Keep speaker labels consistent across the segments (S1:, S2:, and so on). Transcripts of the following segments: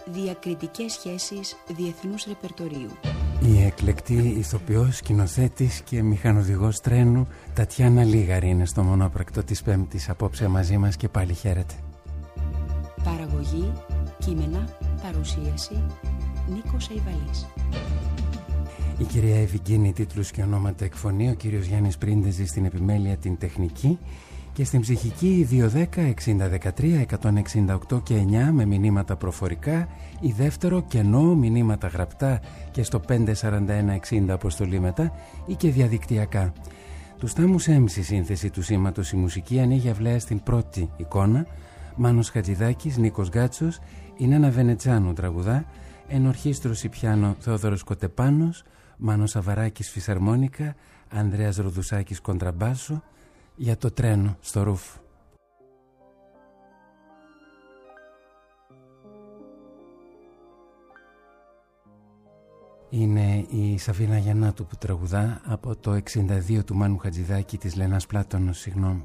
S1: Διακριτικές σχέσεις διεθνούς ρεπερτορίου.
S2: Η εκλεκτή ηθοποιός, σκηνοθέτης και μηχανοδηγός τρένου Τατιάνα Λίγαρη είναι στο μονόπρακτο της Πέμπτης απόψε μαζί μας και πάλι χαίρετε.
S1: Παραγωγή, κείμενα, παρουσίαση Νίκος Αϊβαλής.
S2: Η κυρία Ευικίνη τίτλους και ονόματα εκφωνεί, ο κύριος Γιάννης Πρίντεζη στην επιμέλεια την τεχνική και στην ψυχική 210-60-13, 168 και 9 με μηνύματα προφορικά, η δεύτερο κενό μηνύματα γραπτά και στο 541-60 αποστολή μετά ή και διαδικτυακά. Του Στάμους έμψη σύνθεση του σήματος η μουσική ανοίγει αυλαία στην πρώτη εικόνα. Μάνος Χατζηδάκης, Νίκος Γκάτσος, είναι ένα Βενετσάνου τραγουδά, ενορχήστρωση πιάνο Θεόδωρος Κοτεπάνος, Μάνος Αβαράκης φυσαρμόνικα, Ανδρέας Ροδουσάκης κοντραμπάσο, για το τρένο στο ρούφ. Είναι η Σαφίνα Γιαννάτου που τραγουδά από το 62 του Μάνου Χατζηδάκη της Λένας Πλάτωνος, συγγνώμη.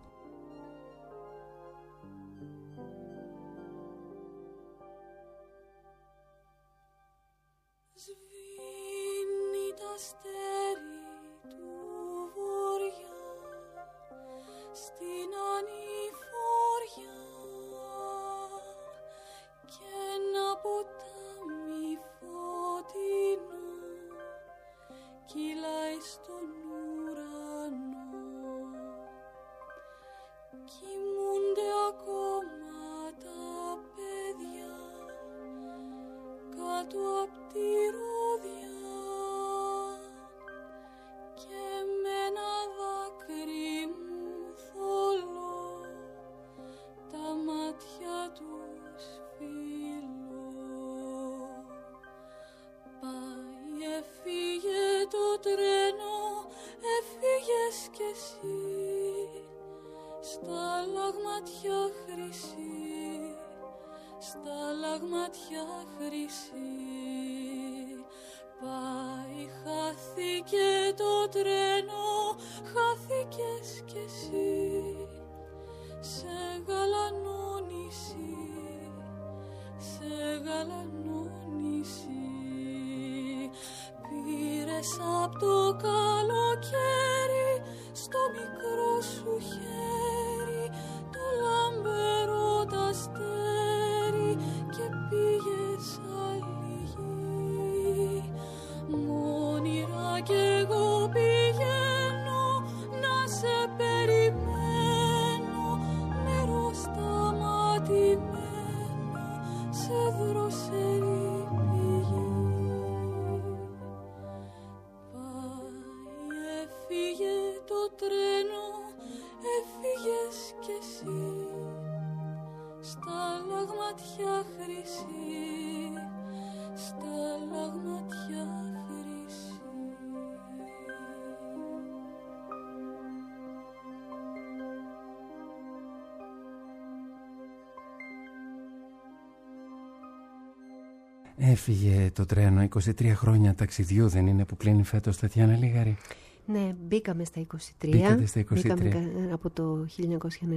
S2: Έφυγε το τρένο, 23 χρόνια ταξιδιού δεν είναι που κλείνει φέτος, Τατιάνα Λίγαρη?
S3: Ναι, μπήκαμε στα 23. Μπήκαμε από το 1997,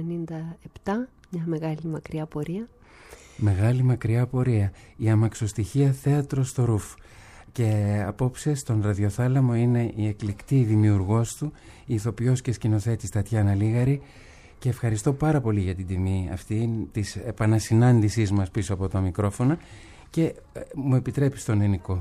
S3: μια μεγάλη μακριά πορεία.
S2: Μεγάλη μακριά πορεία. Η αμαξοστοιχεία θέατρο στο ρούφ. Και απόψε στον ραδιοθάλαμο είναι η εκλεκτή δημιουργός του, η ηθοποιός και σκηνοθέτης Τατιάνα Λίγαρη. Και ευχαριστώ πάρα πολύ για την τιμή αυτή της επανασυνάντησής μας πίσω από το μικρόφωνο. Και μου επιτρέπεις τον Ενικό.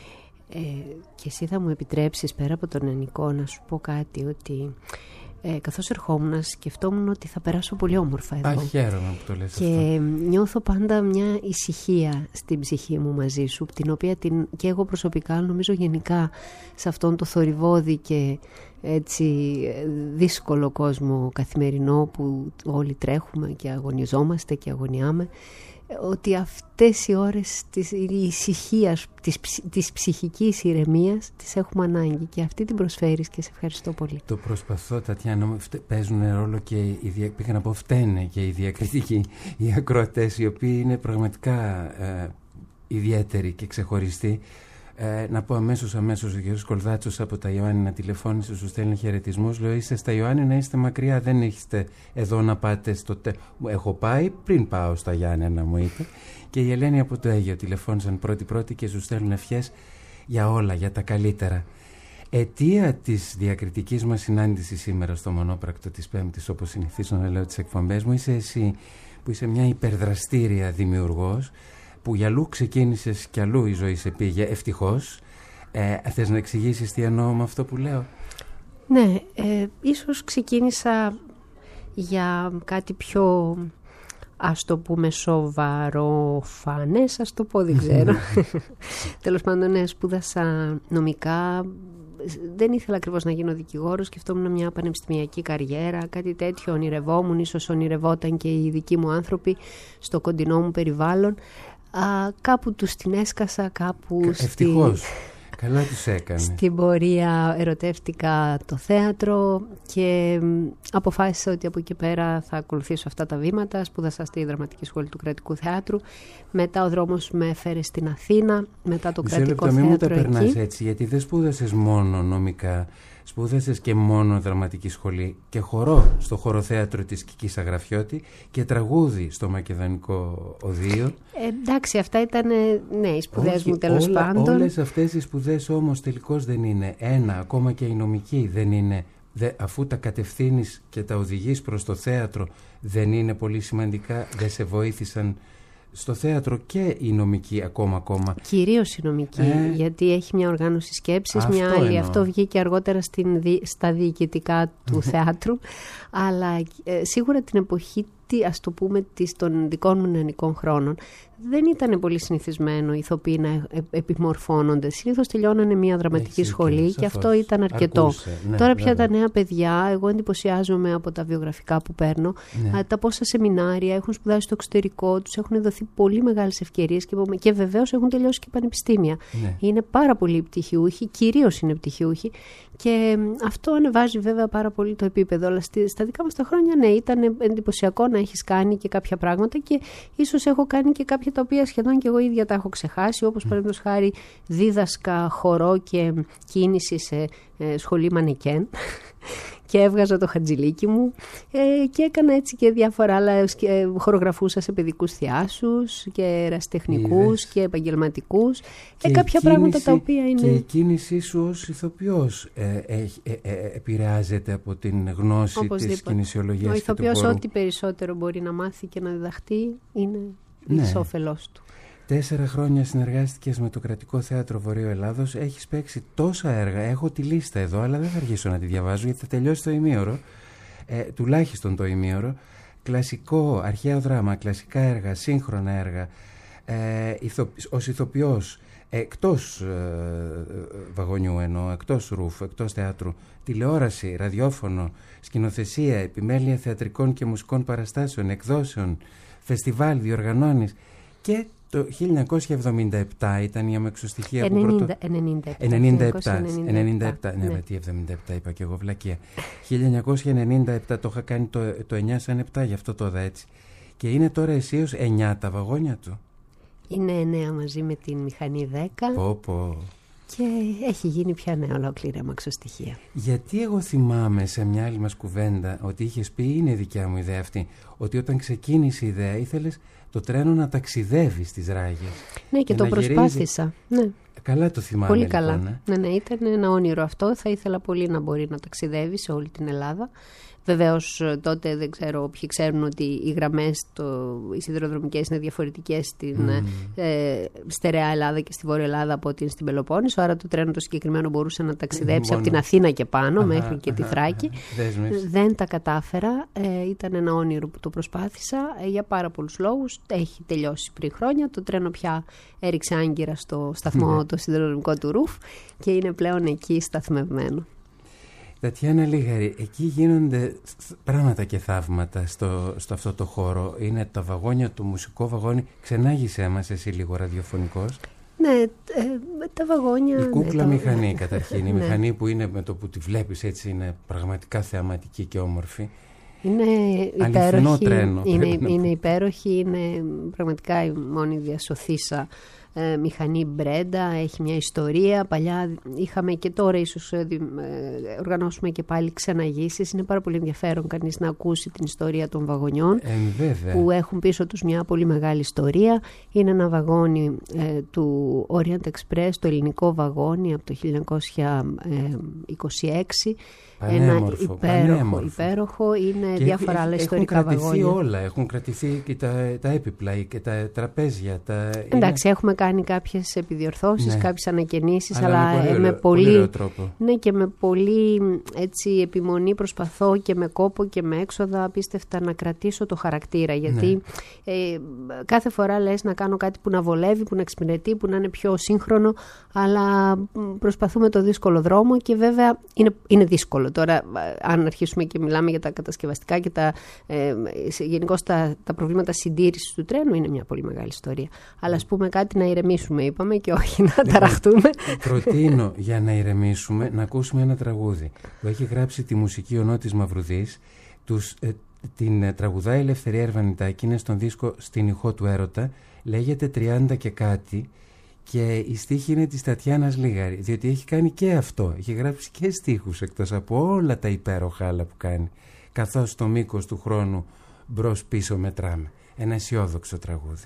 S3: Και εσύ θα μου επιτρέψεις πέρα από τον Ενικό να σου πω κάτι, ότι καθώς ερχόμουν σκεφτόμουν ότι θα περάσω πολύ όμορφα εδώ.
S2: Χαίρομαι που το λες
S3: και αυτό. Νιώθω πάντα μια ησυχία στην ψυχή μου μαζί σου, την οποία και εγώ προσωπικά, νομίζω γενικά σε αυτόν το θορυβόδη και έτσι δύσκολο κόσμο καθημερινό που όλοι τρέχουμε και αγωνιζόμαστε και αγωνιάμε, ότι αυτές οι ώρες της ησυχίας, της ψυχικής ηρεμίας τις έχουμε ανάγκη και αυτή την προσφέρεις και σε ευχαριστώ πολύ.
S2: Το προσπαθώ, Τατιάνα. Παίζουν ρόλο και πήγα να πω φταίνε και οι διακριτικοί, οι ακροατές, οι οποίοι είναι πραγματικά ιδιαίτεροι και ξεχωριστοί. Να πω αμέσως ο κ. Κολδάτσος από τα Ιωάννινα τηλεφώνησε, σου στέλνει χαιρετισμούς. Λέω, είστε στα Ιωάννινα, είστε μακριά, δεν είστε εδώ να πάτε στο έχω πάει πριν πάω στα Γιάννενα, μου είπε. Και η Ελένη από το Αίγαιο τηλεφώνησαν πρώτη και σου στέλνουν ευχές για όλα, για τα καλύτερα. Αιτία της διακριτικής μας συνάντησης σήμερα στο Μονόπρακτο της Πέμπτης, όπως συνηθίζω να λέω τις εκπομπές μου, είσαι εσύ που είσαι μια υπερδραστήρια δημιουργός, που για αλλού ξεκίνησες και αλλού η ζωή σε πήγε, ευτυχώς. Θες να εξηγήσεις τι εννοώ με αυτό που λέω?
S3: Ναι, ίσως ξεκίνησα για κάτι πιο, ας το πούμε, σοβαρόφανες, ας το πω, δεν ξέρω. Τέλος πάντων, ναι, σπούδασα νομικά. Δεν ήθελα ακριβώς να γίνω δικηγόρος, σκεφτόμουν μια πανεπιστημιακή καριέρα, κάτι τέτοιο ονειρευόμουν, ίσως ονειρευόταν και οι δικοί μου άνθρωποι στο κοντινό μου περιβάλλον. Κάπου τους την έσκασα, κάπου
S2: ευτυχώς. Καλά τους έκανε.
S3: Στην πορεία ερωτεύτηκα το θέατρο και αποφάσισα ότι από εκεί πέρα θα ακολουθήσω αυτά τα βήματα. Σπούδασα στη Δραματική Σχολή του Κρατικού Θεάτρου. Μετά ο δρόμος με έφερε στην Αθήνα, μετά το Κρατικό Θέατρο.
S2: Μην μου τα περνάς έτσι, γιατί δεν σπούδασες μόνο νομικά. Σπούδασες και μόνο δραματική σχολή και χορό στο χοροθέατρο της Κικής Αγραφιώτη και τραγούδι στο Μακεδονικό Οδείο. Εντάξει,
S3: αυτά ήταν οι σπουδές μου, τέλος πάντων.
S2: Όλες αυτές οι σπουδές όμως τελικώς δεν είναι ένα, ακόμα και η νομική δεν είναι. Αφού τα κατευθύνεις και τα οδηγείς προς το θέατρο, δεν είναι πολύ σημαντικά, δεν σε βοήθησαν στο θέατρο και η νομική ακόμα?
S3: Κυρίως η νομική, γιατί έχει μια οργάνωση σκέψης, μια άλλη. Εννοώ. Αυτό βγήκε αργότερα στα διοικητικά του θεάτρου, αλλά σίγουρα την εποχή, ας το πούμε, των δικών μου νεανικών χρόνων, δεν ήταν πολύ συνηθισμένο οι ηθοποιοί να επιμορφώνονται. Συνήθως τελειώνανε μια δραματική σχολή και αυτό ήταν αρκετό. Τώρα πια τα νέα παιδιά, εγώ εντυπωσιάζομαι από τα βιογραφικά που παίρνω, τα πόσα σεμινάρια έχουν σπουδάσει στο εξωτερικό, τους έχουν δοθεί πολύ μεγάλες ευκαιρίες και βεβαίως έχουν τελειώσει και πανεπιστήμια. Είναι πάρα πολλοί πτυχιούχοι, κυρίως είναι πτυχιούχοι, και αυτό ανεβάζει βέβαια πάρα πολύ το επίπεδο. Αλλά στα δικά μας τα χρόνια, ήταν εντυπωσιακό να έχεις κάνει και κάποια πράγματα, και ίσως έχω κάνει και κάποια τα οποία σχεδόν και εγώ ίδια τα έχω ξεχάσει, όπως παραδείγματος χάρη δίδασκα χορό και κίνηση σε σχολή μανεκέν και έβγαζα το χατζηλίκι μου και έκανα έτσι και διάφορα άλλα, χορογραφούσα σε παιδικούς θεάσους και ερασιτεχνικούς και επαγγελματικούς και κάποια πράγματα τα οποία είναι...
S2: Και η κίνησή σου ως ηθοποιός επηρεάζεται από την γνώση της κινησιολογίας.
S3: Ο ηθοποιός ό,τι περισσότερο μπορεί να μάθει και να διδαχτεί είναι εις όφελός του.
S2: 4 χρόνια συνεργάστηκες με το Κρατικό Θέατρο Βορείου Ελλάδος. Έχεις παίξει τόσα έργα. Έχω τη λίστα εδώ, αλλά δεν θα αργήσω να τη διαβάζω, γιατί θα τελειώσει το ημίωρο. Τουλάχιστον το ημίωρο. Κλασικό, αρχαίο δράμα, κλασικά έργα, σύγχρονα έργα. Ως ηθοποιός, εκτός βαγονιού εννοώ, εκτός ρουφ, εκτός θεάτρου, τηλεόραση, ραδιόφωνο, σκηνοθεσία, επιμέλεια θεατρικών και μουσικών παραστάσεων, εκδόσεων, φεστιβάλ, διοργανώνεις. Και το 1977 ήταν η αμεξοστοιχεία που
S3: 97.
S2: Ναι, τι 77 είπα και εγώ, βλακεία. 1997 το είχα κάνει το 9 σαν 7, γι' αυτό το είδα έτσι. Και είναι τώρα αισίως 9 τα βαγόνια του.
S3: Είναι 9 μαζί με την μηχανή 10.
S2: Πω.
S3: Και έχει γίνει πια ολόκληρη αμαξοστοιχεία.
S2: Γιατί εγώ θυμάμαι σε μια άλλη μας κουβέντα ότι είχες πει, είναι δικιά μου ιδέα αυτή, ότι όταν ξεκίνησε η ιδέα ήθελες το τρένο να ταξιδεύει στις ράγες.
S3: Ναι, και το προσπάθησα. Ναι.
S2: Καλά το θυμάμαι.
S3: Πολύ καλά. Λοιπόν, ναι, ήταν ένα όνειρο αυτό. Θα ήθελα πολύ να μπορεί να ταξιδεύει σε όλη την Ελλάδα. Βεβαίως τότε δεν ξέρω, ποιοι ξέρουν ότι οι γραμμές οι σιδηροδρομικές είναι διαφορετικές στην στερεά Ελλάδα και στη Βόρεια Ελλάδα από ότι στην Πελοπόννησο. Άρα το τρένο το συγκεκριμένο μπορούσε να ταξιδέψει από την Αθήνα και πάνω μέχρι και τη Θράκη. Δεν τα κατάφερα. Ήταν ένα όνειρο που το προσπάθησα για πάρα πολλούς λόγους. Έχει τελειώσει πριν χρόνια. Το τρένο πια έριξε άγκυρα στο σταθμό το σιδηροδρομικό του Ρουφ και είναι πλέον εκεί σταθμευμένο.
S2: Τατιάνα Λίγαρη, εκεί γίνονται πράγματα και θαύματα στο αυτό το χώρο. Είναι τα βαγόνια, το μουσικό βαγόνι. Ξενάγησέ μας εσύ λίγο ραδιοφωνικός.
S3: Ναι, τα βαγόνια...
S2: Η κούκλα μηχανή καταρχήν. Η μηχανή που είναι με το που τη βλέπεις έτσι είναι πραγματικά θεαματική και όμορφη.
S3: Είναι υπέροχη. Είναι υπέροχη, είναι πραγματικά η μόνη διασωθήσα μηχανή μπρέντα, έχει μια ιστορία. Παλιά είχαμε και τώρα ίσως οργανώσουμε και πάλι ξεναγήσεις. Είναι πάρα πολύ ενδιαφέρον κανείς να ακούσει την ιστορία των βαγονιών που έχουν πίσω τους μια πολύ μεγάλη ιστορία. Είναι ένα βαγόνι του Orient Express, το ελληνικό βαγόνι από το 1926.
S2: Πανέμορφο,
S3: ένα υπέροχο, είναι και διάφορα άλλα ιστορικά βαγόνια.
S2: Έχουν κρατηθεί όλα, έχουν κρατηθεί και τα έπιπλα και τα τραπέζια.
S3: Εντάξει, έχουμε κάνει κάποιες επιδιορθώσεις, κάποιες ανακαινήσεις, αλλά με
S2: πολύ τρόπο.
S3: Ναι, και με πολύ έτσι, επιμονή προσπαθώ και με κόπο και με έξοδα απίστευτα να κρατήσω το χαρακτήρα, γιατί κάθε φορά λες να κάνω κάτι που να βολεύει, που να εξυπηρετεί, που να είναι πιο σύγχρονο, αλλά προσπαθούμε το δύσκολο δρόμο και βέβαια είναι δύσκολο. Τώρα, αν αρχίσουμε και μιλάμε για τα κατασκευαστικά και γενικώς τα προβλήματα συντήρησης του τρένου, είναι μια πολύ μεγάλη ιστορία. Αλλά ας πούμε κάτι να ηρεμήσουμε, είπαμε, και όχι να ταραχτούμε.
S2: Προτείνω για να ηρεμήσουμε να ακούσουμε ένα τραγούδι που έχει γράψει τη μουσική ο Νότης Μαυρουδής. Την τραγουδάει η Ελευθερία Ερβανιτάκη, είναι στον δίσκο Στην ηχό του έρωτα, λέγεται 30 και κάτι. Και η στίχη είναι της Τατιάνας Λίγαρη, διότι έχει κάνει και αυτό. Έχει γράψει και στίχους εκτός από όλα τα υπέροχα άλλα που κάνει. Καθώς το μήκος του χρόνου μπρος πίσω μετράμε. Ένα αισιόδοξο τραγούδι.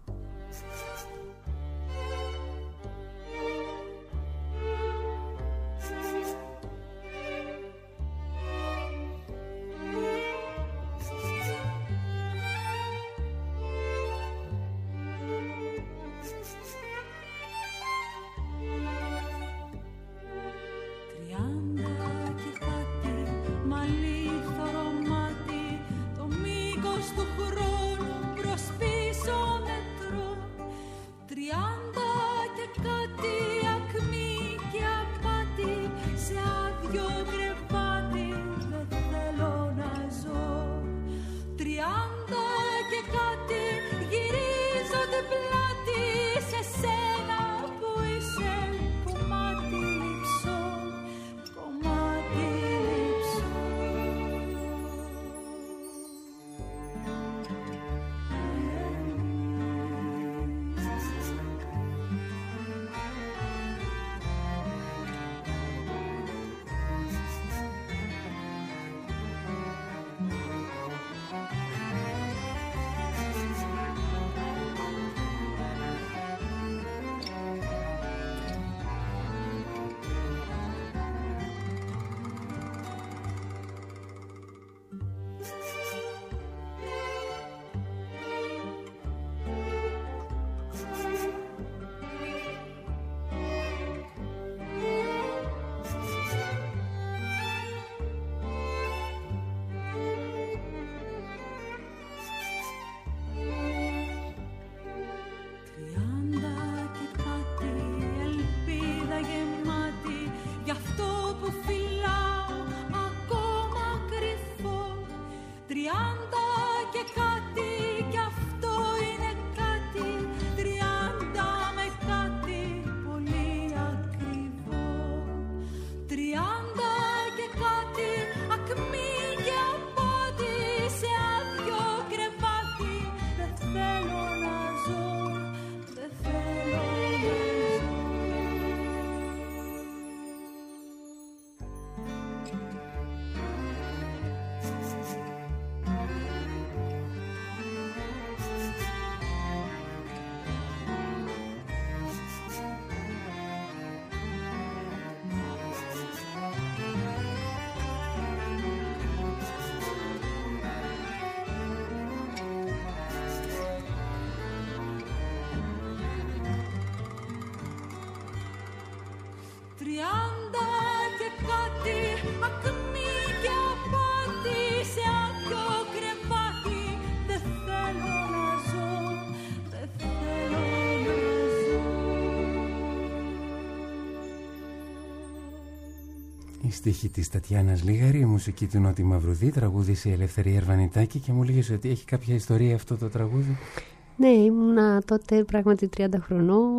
S2: Η στίχη της Τατιάνας Λίγαρη, η μουσική του Νότη Μαυρουδή, τραγούδισε η Ελευθερία Ερβανιτάκη και μου λέγες ότι έχει κάποια ιστορία αυτό το τραγούδι.
S3: Ναι, ήμουνα τότε πράγματι 30 χρονών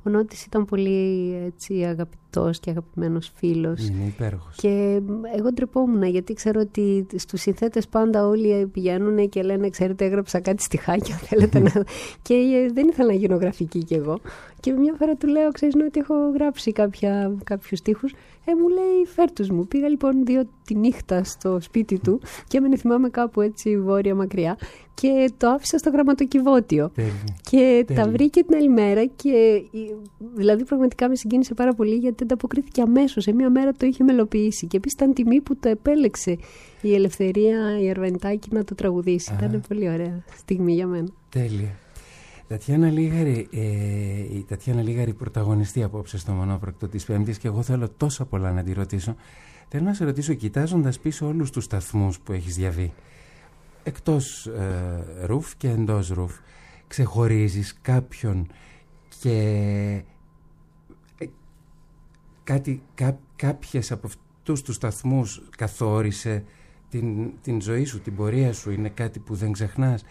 S3: Ο Νότης ήταν πολύ έτσι, αγαπητός και αγαπημένος φίλος.
S2: Είναι υπέροχος.
S3: Και εγώ ντρεπόμουν, γιατί ξέρω ότι στους συνθέτες πάντα όλοι πηγαίνουν και λένε, ξέρετε, έγραψα κάτι στιχάκια, θέλετε να... Και δεν ήθελα να γίνω γραφική κι εγώ. Και μια φορά του λέω, ξέρεις ότι έχω γράψει κάποιους στίχους. Μου λέει, φέρτους μου. Πήγα λοιπόν 2 τη νύχτα στο σπίτι του και έμενε, θυμάμαι, κάπου έτσι βόρεια μακριά, και το άφησα στο γραμματοκιβώτιο. Και τα βρήκε την άλλη μέρα, και δηλαδή πραγματικά με συγκίνησε πάρα πολύ, γιατί ανταποκρίθηκε αμέσως. Σε μία μέρα το είχε μελοποιήσει, και επίσης ήταν τιμή που το επέλεξε η Ελευθερία η Αρβανιτάκη να το τραγουδήσει. Ήταν πολύ ωραία στιγμή για μένα.
S2: Τέλεια. Η Τατιάνα Λίγαρη πρωταγωνιστεί απόψε στο μονόπροκτο της Πέμπτης, και εγώ θέλω τόσα πολλά να τη ρωτήσω. Θέλω να σε ρωτήσω, κοιτάζοντας πίσω όλους τους σταθμούς που έχεις διαβεί, εκτός ρουφ και εντός ρουφ, ξεχωρίζεις κάποιον και κάποιες από αυτούς τους σταθμούς καθόρισε την ζωή σου, την πορεία σου, είναι κάτι που δεν ξεχνάς?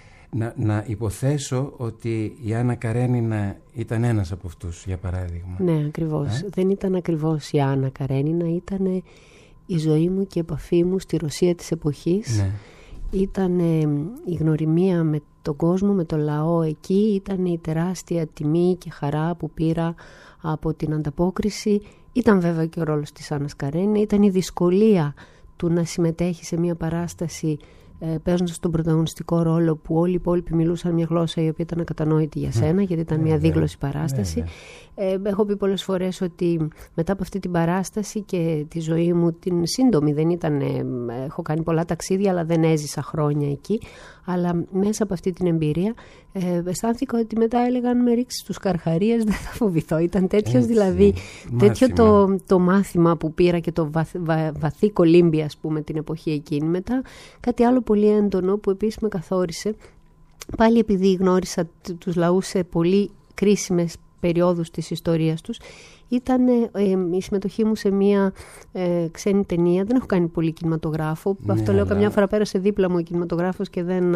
S2: Να υποθέσω ότι η Άννα Καρένινα ήταν ένας από αυτούς, για παράδειγμα.
S3: Ναι, ακριβώς. Δεν ήταν ακριβώς η Άννα Καρένινα, ήταν η ζωή μου και η επαφή μου στη Ρωσία της εποχής. Ναι. Ήταν η γνωριμία με τον κόσμο, με το λαό εκεί. Ήταν η τεράστια τιμή και χαρά που πήρα από την ανταπόκριση. Ήταν βέβαια και ο ρόλος της Άννας Καρένινα. Ήταν η δυσκολία του να συμμετέχει σε μια παράσταση παίζοντας τον πρωταγωνιστικό ρόλο, που όλοι οι υπόλοιποι μιλούσαν μια γλώσσα η οποία ήταν ακατανόητη για σένα, γιατί ήταν μια δίγλωση παράσταση. Έχω πει πολλές φορές ότι μετά από αυτή την παράσταση και τη ζωή μου την σύντομη, δεν ήταν, έχω κάνει πολλά ταξίδια, αλλά δεν έζησα χρόνια εκεί, αλλά μέσα από αυτή την εμπειρία αισθάνθηκα ότι μετά έλεγαν, με ρίξεις τους καρχαρίες δεν θα φοβηθώ. Ήταν τέτοιος δηλαδή, τέτοιο το μάθημα που πήρα και το βαθύ κολύμπι, ας πούμε, την εποχή εκείνη. Μετά κάτι άλλο πολύ έντονο που επίσης με καθόρισε, πάλι επειδή γνώρισα τους λαούς σε πολύ κρίσιμες περιόδους της ιστορίας τους, ήταν η συμμετοχή μου σε μια ξένη ταινία. Δεν έχω κάνει πολύ κινηματογράφο. Ναι, αυτό λέω, καμιά φορά πέρασε δίπλα μου ο κινηματογράφος και δεν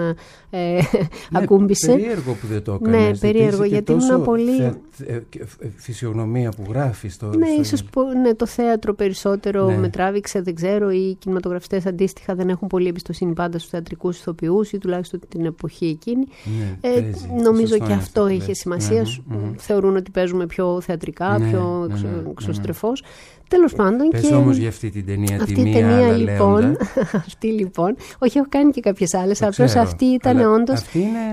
S3: ακούμπησε.
S2: Περίεργο που δεν το έκανες.
S3: Ναι, περίεργο, γιατί ήμουν πολύ...
S2: φυσιογνωμία που γράφεις.
S3: Ναι, ίσως το θέατρο περισσότερο με τράβηξε, δεν ξέρω. Οι κινηματογραφιστές αντίστοιχα δεν έχουν πολύ εμπιστοσύνη πάντα στους θεατρικούς ηθοποιούς, ή τουλάχιστον την εποχή εκείνη. Νομίζω και αυτό είχε σημασία. Θεωρούν ότι παίζουμε πιο θεατρικά, πιο εξωστρεφώς. Τέλος πάντων.
S2: Πες όμως για αυτή την ταινία, τη μία άλλα
S3: λοιπόν, αυτή λοιπόν, όχι, έχω κάνει και κάποιες άλλες, απλώς αυτή ήταν όντως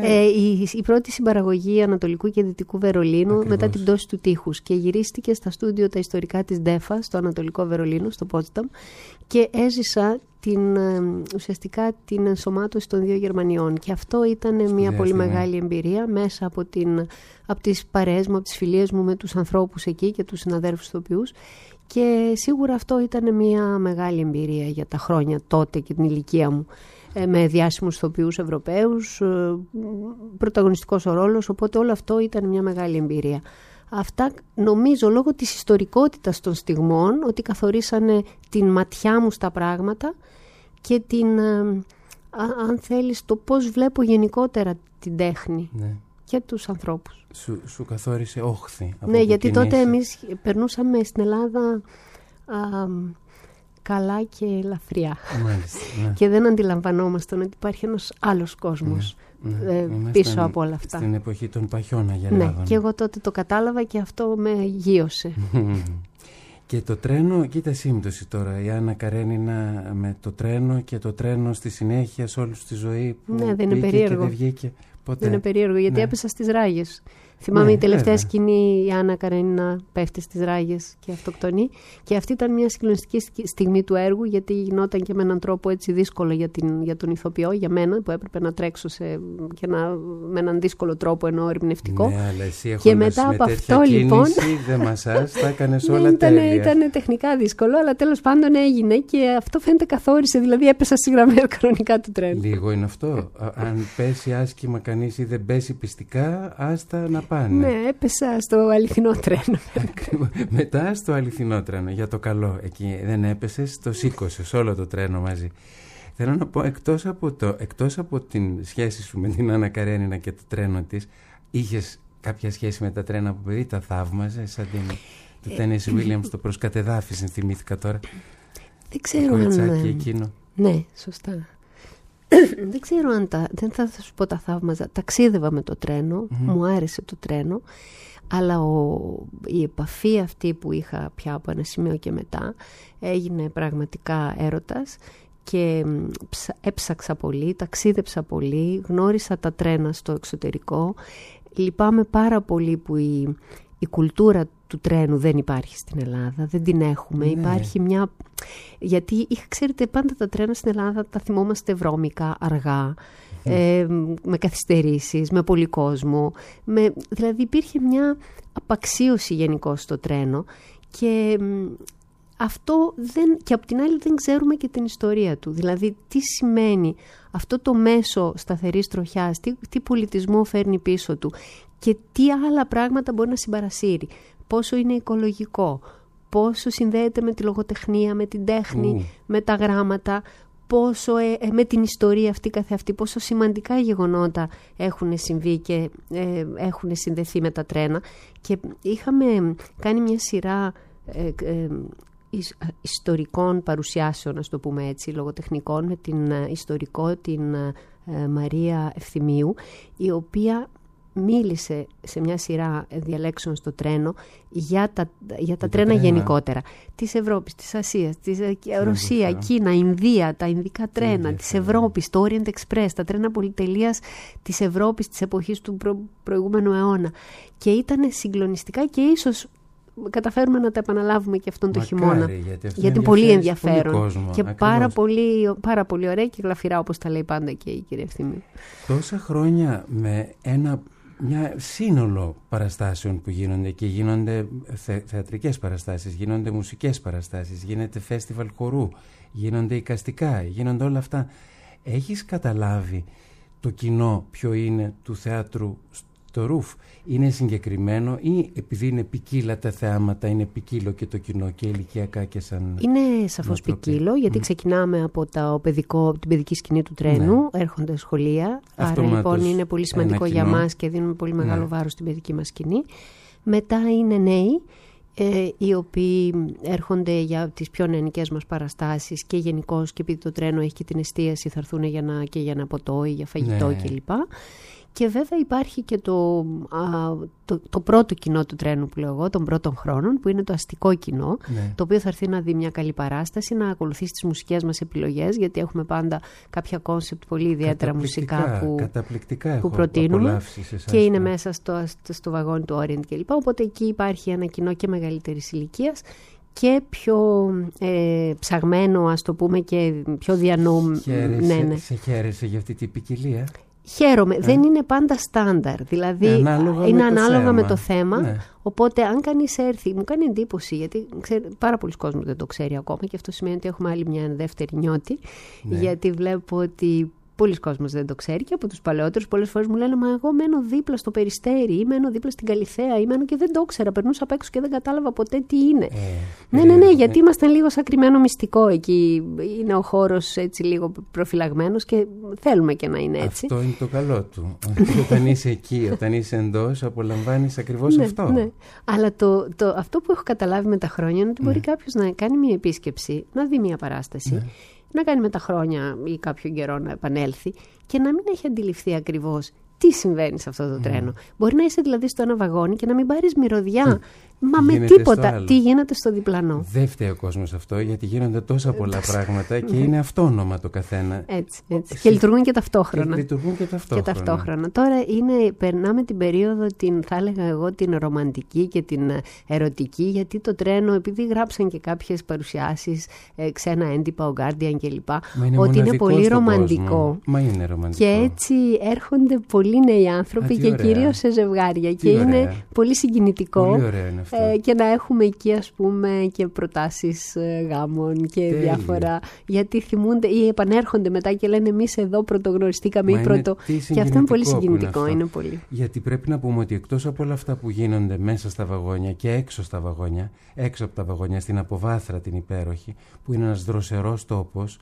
S3: η πρώτη συμπαραγωγή Ανατολικού και Δυτικού Βερολίνου. Ακριβώς. Μετά την πτώση του τείχους, και γυρίστηκε στα στούντιο τα ιστορικά της ΔΕΦΑ στο Ανατολικό Βερολίνο, στο Πότσταμ, και έζησα ουσιαστικά την ενσωμάτωση των 2 Γερμανιών, και αυτό ήταν μια πολύ μεγάλη εμπειρία μέσα από τις παρέες μου, από τις φιλίες μου με τους ανθρώπους εκεί και τους συναδέρφους ηθοποιούς, και σίγουρα αυτό ήταν μια μεγάλη εμπειρία για τα χρόνια τότε και την ηλικία μου, με διάσημους ηθοποιούς Ευρωπαίους, πρωταγωνιστικός ο ρόλος, οπότε όλο αυτό ήταν μια μεγάλη εμπειρία. Αυτά νομίζω λόγω της ιστορικότητας των στιγμών, ότι καθορίσανε την ματιά μου στα πράγματα και αν θέλεις, το πώς βλέπω γενικότερα την τέχνη και τους ανθρώπους.
S2: Σου καθόρισε όχθη.
S3: Ναι, γιατί τότε εμείς περνούσαμε στην Ελλάδα καλά και ελαφριά. Μάλιστα, ναι. Και δεν αντιλαμβανόμασταν ότι υπάρχει ένας άλλος κόσμος πίσω από όλα αυτά.
S2: Στην εποχή των παχιών αγελάδων.
S3: Ναι, και εγώ τότε το κατάλαβα και αυτό με γείωσε.
S2: Και το τρένο, κοίτα σύμπτωση τώρα, η Άννα Καρένινα με το τρένο, και το τρένο στη συνέχεια σε όλους τη ζωή που
S3: δεν είναι περίεργο.
S2: Και δεν βγήκε ποτέ.
S3: Δεν είναι περίεργο, γιατί έπεσα στις ράγες. Θυμάμαι η τελευταία σκηνή, η Άννα Καρένινα πέφτει στις ράγες και αυτοκτονεί, και αυτή ήταν μια συγκλονιστική στιγμή του έργου, γιατί γινόταν και με έναν τρόπο έτσι δύσκολο για τον ηθοποιό, για μένα που έπρεπε να τρέξω με έναν δύσκολο τρόπο, ενώ ερμηνευτικό.
S2: Ναι, αλλά εσύ
S3: και μετά από αυτό λοιπόν
S2: δεν μασάς, τα έκανες όλα τέλεια.
S3: Ήταν τεχνικά δύσκολο, αλλά τέλος πάντων έγινε, και αυτό φαίνεται καθόρισε, δηλαδή έπεσα στις γραμμές κανονικά του τρένου.
S2: Λίγο είναι αυτό. Αν πέσει άσχημα κανείς ή δεν πέσει πιστικά, άστα να πάνε.
S3: Ναι, έπεσα στο αληθινό τρένο.
S2: Μετά στο αληθινό τρένο, για το καλό. Εκεί δεν έπεσες, το σήκωσες όλο το τρένο μαζί. Θέλω να πω, εκτός από την σχέση σου με την Άννα Καρένινα και το τρένο της, είχες κάποια σχέση με τα τρένα από παιδί, τα θαύμαζε, σαν του Τένεσι Βίλιαμς το προσκατεδάφιση, θυμήθηκα τώρα.
S3: Δεν ξέρω αν...
S2: εκείνο.
S3: Ναι, σωστά. Δεν ξέρω αν δεν θα σου πω τα θαύμαζα. Ταξίδευα με το τρένο, μου άρεσε το τρένο, αλλά η επαφή αυτή που είχα πια από ένα σημείο και μετά έγινε πραγματικά έρωτας και έψαξα πολύ, ταξίδεψα πολύ, γνώρισα τα τρένα στο εξωτερικό. Λυπάμαι πάρα πολύ που η κουλτούρα του τρένου δεν υπάρχει στην Ελλάδα, δεν την έχουμε. Ναι. Υπάρχει μια... Γιατί ξέρετε, πάντα τα τρένα στην Ελλάδα τα θυμόμαστε βρώμικα, αργά, με καθυστερήσεις, με πολύ κόσμο. Δηλαδή υπήρχε μια απαξίωση γενικώς στο τρένο και αυτό και απ' την άλλη δεν ξέρουμε και την ιστορία του. Δηλαδή τι σημαίνει αυτό το μέσο σταθερής τροχιάς, τι πολιτισμό φέρνει πίσω του και τι άλλα πράγματα μπορεί να συμπαρασύρει. Πόσο είναι οικολογικό, πόσο συνδέεται με τη λογοτεχνία, με την τέχνη, με τα γράμματα, πόσο με την ιστορία αυτή καθεαυτή, πόσο σημαντικά γεγονότα έχουν συμβεί και έχουν συνδεθεί με τα τρένα. Και είχαμε κάνει μια σειρά ιστορικών παρουσιάσεων, ας το πούμε έτσι, λογοτεχνικών, με την ιστορικό την Μαρία Ευθυμίου, η οποία μίλησε σε μια σειρά διαλέξεων στο τρένο για τα τρένα γενικότερα. Της Ευρώπης, της Ασίας, της Ρωσία, Κίνα, Ινδία, τα Ινδικά τρένα, της Ευρώπης, το Orient Express, τα τρένα πολυτελείας της Ευρώπης της εποχής του προηγούμενου αιώνα. Και ήταν συγκλονιστικά και ίσως καταφέρουμε να τα επαναλάβουμε και αυτόν τον χειμώνα. Γιατί πολύ ενδιαφέρον και πάρα πολύ ωραία και γλαφυρά, όπως τα λέει πάντα και η κυρία Ευθυμίου.
S2: Τόσα χρόνια με μια σύνολο παραστάσεων που γίνονται και γίνονται θεατρικές παραστάσεις, γίνονται μουσικές παραστάσεις, γίνεται φέστιβαλ χορού, γίνονται εικαστικά, γίνονται όλα αυτά. Έχεις καταλάβει το κοινό ποιο είναι του θεάτρου στο Ρουφ? Είναι συγκεκριμένο ή επειδή είναι ποικίλα τα θεάματα, είναι ποικίλο και το κοινό και ηλικιακά και σαν...
S3: Είναι σαφώς ποικίλο, γιατί ξεκινάμε από την παιδική σκηνή του τρένου, έρχονται σχολεία, άρα λοιπόν είναι πολύ σημαντικό για μας και δίνουμε πολύ μεγάλο βάρος στην παιδική μας σκηνή. Μετά είναι νέοι, οι οποίοι έρχονται για τις πιο νεανικές μας παραστάσεις και γενικώς, και επειδή το τρένο έχει και την εστίαση, θα έρθουν και για ένα ποτό ή για φαγητό κλπ. Και βέβαια υπάρχει και το πρώτο κοινό του τρένου που λέω εγώ, των πρώτων χρόνων, που είναι το αστικό κοινό, το οποίο θα έρθει να δει μια καλή παράσταση, να ακολουθήσει τις μουσικές μας επιλογές, γιατί έχουμε πάντα κάποια κόνσεπτ πολύ ιδιαίτερα μουσικά που προτείνουμε και είναι μέσα στο βαγόνι του Orient κλπ. Οπότε εκεί υπάρχει ένα κοινό και μεγαλύτερης ηλικίας και πιο ψαγμένο, ας το πούμε, και πιο διανοούμενο.
S2: Σε χαίρεσαι για αυτή την ποικιλία?
S3: Χαίρομαι. Δεν είναι πάντα στάνταρ. Δηλαδή είναι ανάλογα με το θέμα. Ναι. Οπότε αν κανείς έρθει, μου κάνει εντύπωση, γιατί πάρα πολλοί κόσμοι δεν το ξέρει ακόμα και αυτό σημαίνει ότι έχουμε άλλη μια δεύτερη νιώτη. Ναι. Γιατί βλέπω ότι πολλοί κόσμος δεν το ξέρει και από τους παλαιότερους πολλές φορές μου λένε «Μα εγώ μένω δίπλα στο Περιστέρι ή μένω δίπλα στην Καλιθέα ή μένω και δεν το ήξερα, περνούσα απ' έξω και δεν κατάλαβα ποτέ τι είναι». Ναι, γιατί ήμασταν λίγο σαν κρυμμένο μυστικό εκεί. Είναι ο χώρος έτσι λίγο προφυλαγμένος και θέλουμε και να είναι έτσι.
S2: Αυτό είναι το καλό του. Όταν είσαι εκεί, όταν είσαι εντός, απολαμβάνεις ακριβώς αυτό. Ναι.
S3: Αλλά αυτό που έχω καταλάβει με τα χρόνια είναι ότι μπορεί κάποιος να κάνει μια επίσκεψη, να δει μια παράσταση, να κάνει με τα χρόνια ή κάποιον καιρό να επανέλθει και να μην έχει αντιληφθεί ακριβώς τι συμβαίνει σε αυτό το τρένο. Μπορεί να είσαι δηλαδή στο ένα βαγόνι και να μην πάρεις μυρωδιά. Μα με τίποτα. Τι γίνεται στο διπλανό.
S2: Δεν φταίει ο κόσμος αυτό, γιατί γίνονται τόσα πολλά πράγματα και είναι αυτόνομα το καθένα.
S3: Έτσι. Και λειτουργούν και ταυτόχρονα.
S2: Και ταυτόχρονα.
S3: Τώρα περνάμε την περίοδο, θα έλεγα εγώ, την ρομαντική και την ερωτική, γιατί το τρένο, επειδή γράψαν και κάποιες παρουσιάσεις, ξένα έντυπα, ο Guardian κλπ. Ότι είναι πολύ ρομαντικό.
S2: Μα είναι ρομαντικό.
S3: Και έτσι έρχονται πολλοί νέοι άνθρωποι και κυρίως σε ζευγάρια. Και είναι πολύ συγκινητικό.
S2: Πολύ ωραίο είναι.
S3: Και να έχουμε εκεί, ας πούμε, και προτάσεις γάμων και διάφορα, γιατί θυμούνται ή επανέρχονται μετά και λένε εμείς εδώ πρωτογνωριστήκαμε ή πρώτο. Και αυτό είναι πολύ συγκινητικό. Είναι πολύ.
S2: Γιατί πρέπει να πούμε ότι εκτός από όλα αυτά που γίνονται μέσα στα βαγόνια και έξω στα βαγόνια, έξω από τα βαγόνια, στην αποβάθρα την υπέροχη, που είναι ένας δροσερός τόπος,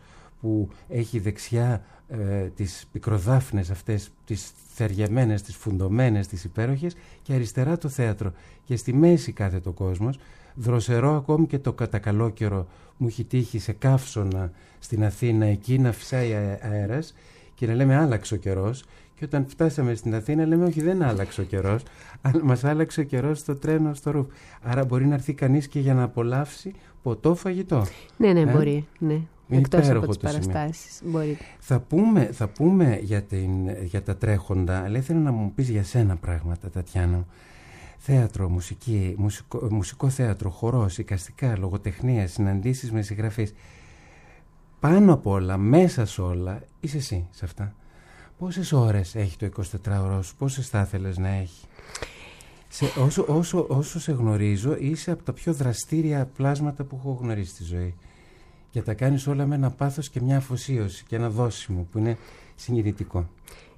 S2: που έχει δεξιά τις πικροδάφνες αυτές, τις θεριαμένες, τις φουντωμένες, τις υπέροχες, και αριστερά το θέατρο, και στη μέση κάθεται ο κόσμος. Δροσερό ακόμη και το κατά καλό καιρό. Μου έχει τύχει σε Καύσωνα στην Αθήνα εκεί να φυσάει αέρας και να λέμε άλλαξε ο καιρός, και όταν φτάσαμε στην Αθήνα λέμε όχι, δεν άλλαξε ο καιρός, αλλά μας άλλαξε ο καιρός στο τρένο στο ρουφ. Άρα μπορεί να έρθει κανείς και για να απολαύσει ποτό, φαγητό.
S3: Ναι, μπορεί, ναι. Εκτός από τις παραστάσεις μπορεί.
S2: Θα πούμε για τα τρέχοντα, αλλά ήθελα να μου πεις για σένα πράγματα, Τατιάνα. Θέατρο, μουσική, μουσικό θέατρο, χορός, εικαστικά, λογοτεχνία, συναντήσεις με συγγραφείς. Πάνω απ' όλα, μέσα σε όλα, είσαι εσύ σε αυτά. Πόσες ώρες έχει το 24ωρο σου, πόσες θα ήθελες να έχει? Όσο σε γνωρίζω, είσαι από τα πιο δραστήρια πλάσματα που έχω γνωρίσει στη ζωή. Και τα κάνεις όλα με ένα πάθος και μια αφοσίωση και ένα δώσιμο που είναι συγκινητικό.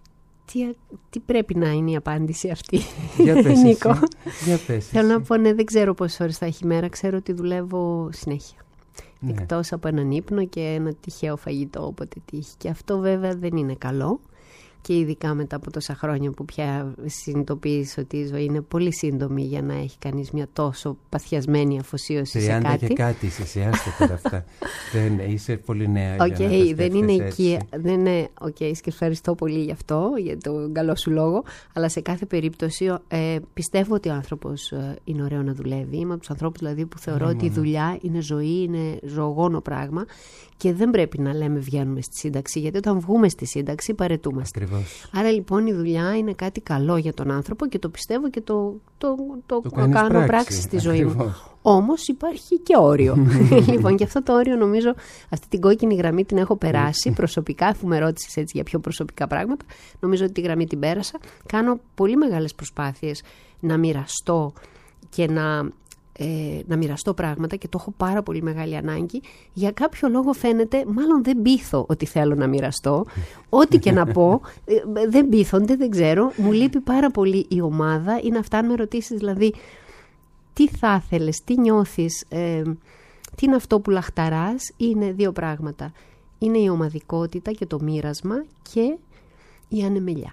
S3: Τι πρέπει να είναι η απάντηση αυτή,
S2: για πες,
S3: Νίκο?
S2: Για πες.
S3: Θέλω να πω, ναι, δεν ξέρω πόσες ώρες θα έχει η μέρα. Ξέρω ότι δουλεύω συνέχεια.
S2: Ναι.
S3: Εκτός από έναν ύπνο και ένα τυχαίο φαγητό όποτε τύχει. Και αυτό βέβαια δεν είναι καλό. Και ειδικά μετά από τόσα χρόνια που πια συνειδητοποιείς ότι η ζωή είναι πολύ σύντομη για να έχει κανείς μια τόσο παθιασμένη αφοσίωση σε κάτι.
S2: 30 και κάτι είσαι εσύ, άστο τώρα αυτά. Είσαι πολύ νέα.
S3: Δεν είναι εκεί. Και ευχαριστώ πολύ γι' αυτό, για τον καλό σου λόγο. Αλλά σε κάθε περίπτωση πιστεύω ότι ο άνθρωπος είναι ωραίο να δουλεύει. Είμαι από τους ανθρώπους δηλαδή που θεωρώ ότι η δουλειά είναι ζωή, είναι ζωογόνο πράγμα. Και δεν πρέπει να λέμε βγαίνουμε στη σύνταξη, γιατί όταν βγούμε στη σύνταξη παρετούμαστε.
S2: Ακριβώς.
S3: Άρα λοιπόν η δουλειά είναι κάτι καλό για τον άνθρωπο και το πιστεύω και το κάνω πράξη στη ζωή μου. Όμως υπάρχει και όριο. Λοιπόν, και αυτό το όριο νομίζω, αυτή την κόκκινη γραμμή την έχω περάσει προσωπικά, αφού με ρώτησες έτσι για πιο προσωπικά πράγματα. Νομίζω ότι τη γραμμή την πέρασα. Κάνω πολύ μεγάλες προσπάθειες να μοιραστώ και να μοιραστώ πράγματα και το έχω πάρα πολύ μεγάλη ανάγκη. Για κάποιο λόγο φαίνεται, μάλλον δεν πείθω ότι θέλω να μοιραστώ. Ό,τι και να πω, δεν πείθονται, δεν ξέρω. Μου λείπει πάρα πολύ η ομάδα. Είναι αυτά, αν με ρωτήσεις δηλαδή τι θα ήθελες, τι νιώθεις, τι είναι αυτό που λαχταράς, είναι δύο πράγματα. Είναι η ομαδικότητα και το μοίρασμα και η ανεμελιά.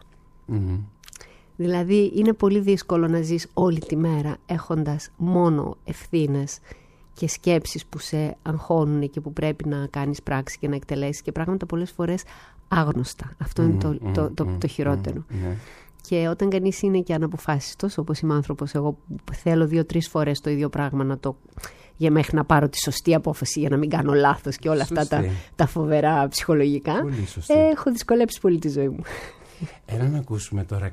S3: Δηλαδή είναι πολύ δύσκολο να ζεις όλη τη μέρα έχοντας μόνο ευθύνες και σκέψεις που σε αγχώνουν και που πρέπει να κάνεις πράξη και να εκτελέσεις και πράγματα πολλές φορές άγνωστα. Αυτό είναι το χειρότερο. Και όταν κανείς είναι και αναποφάσιστος, όπως είμαι άνθρωπος εγώ, θέλω 2-3 φορές το ίδιο πράγμα για μέχρι να πάρω τη σωστή απόφαση για να μην κάνω λάθος και όλα αυτά τα φοβερά ψυχολογικά, έχω δυσκολέψει πολύ τη ζωή μου.
S2: Έλα να ακούσουμε τώρα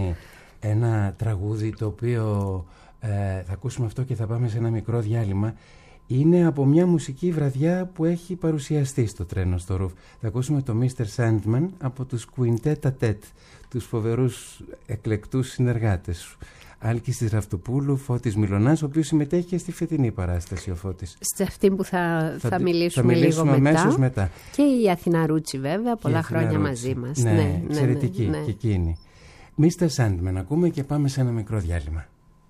S2: ένα τραγούδι το οποίο θα ακούσουμε αυτό και θα πάμε σε ένα μικρό διάλειμμα. Είναι από μια μουσική βραδιά που έχει παρουσιαστεί στο τρένο στο ρουφ. Θα ακούσουμε το Mr. Sandman από τους Quintetta Tet, τους φοβερούς εκλεκτούς συνεργάτες σου. Άλκης της Ραφτοπούλου, Φώτης Μιλωνάς, ο οποίος συμμετέχει και στη φετινή παράσταση ο Φώτης.
S3: Σε αυτή που θα μιλήσουμε λίγο μετά. Και η Αθηνά Ρούτσι βέβαια, πολλά χρόνια μαζί μας.
S2: Ναι, εξαιρετική και εκείνη. Mr. Sandman, ακούμε και πάμε σε ένα μικρό διάλειμμα.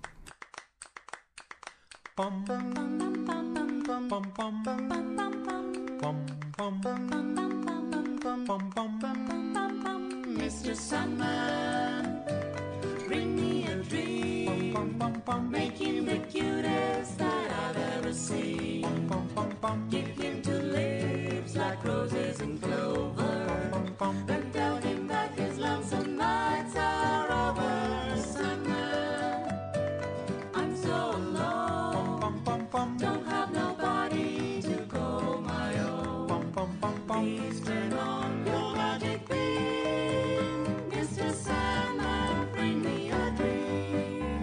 S4: Mr. Sandman, bring me a dream, make him the cutest that I've ever seen, give him two lips like roses and clover, then tell him that his lonesome nights are over. Sandman, I'm so alone, don't have nobody to call my own, please turn on your magic beam, Mr. Sandman, bring me a dream.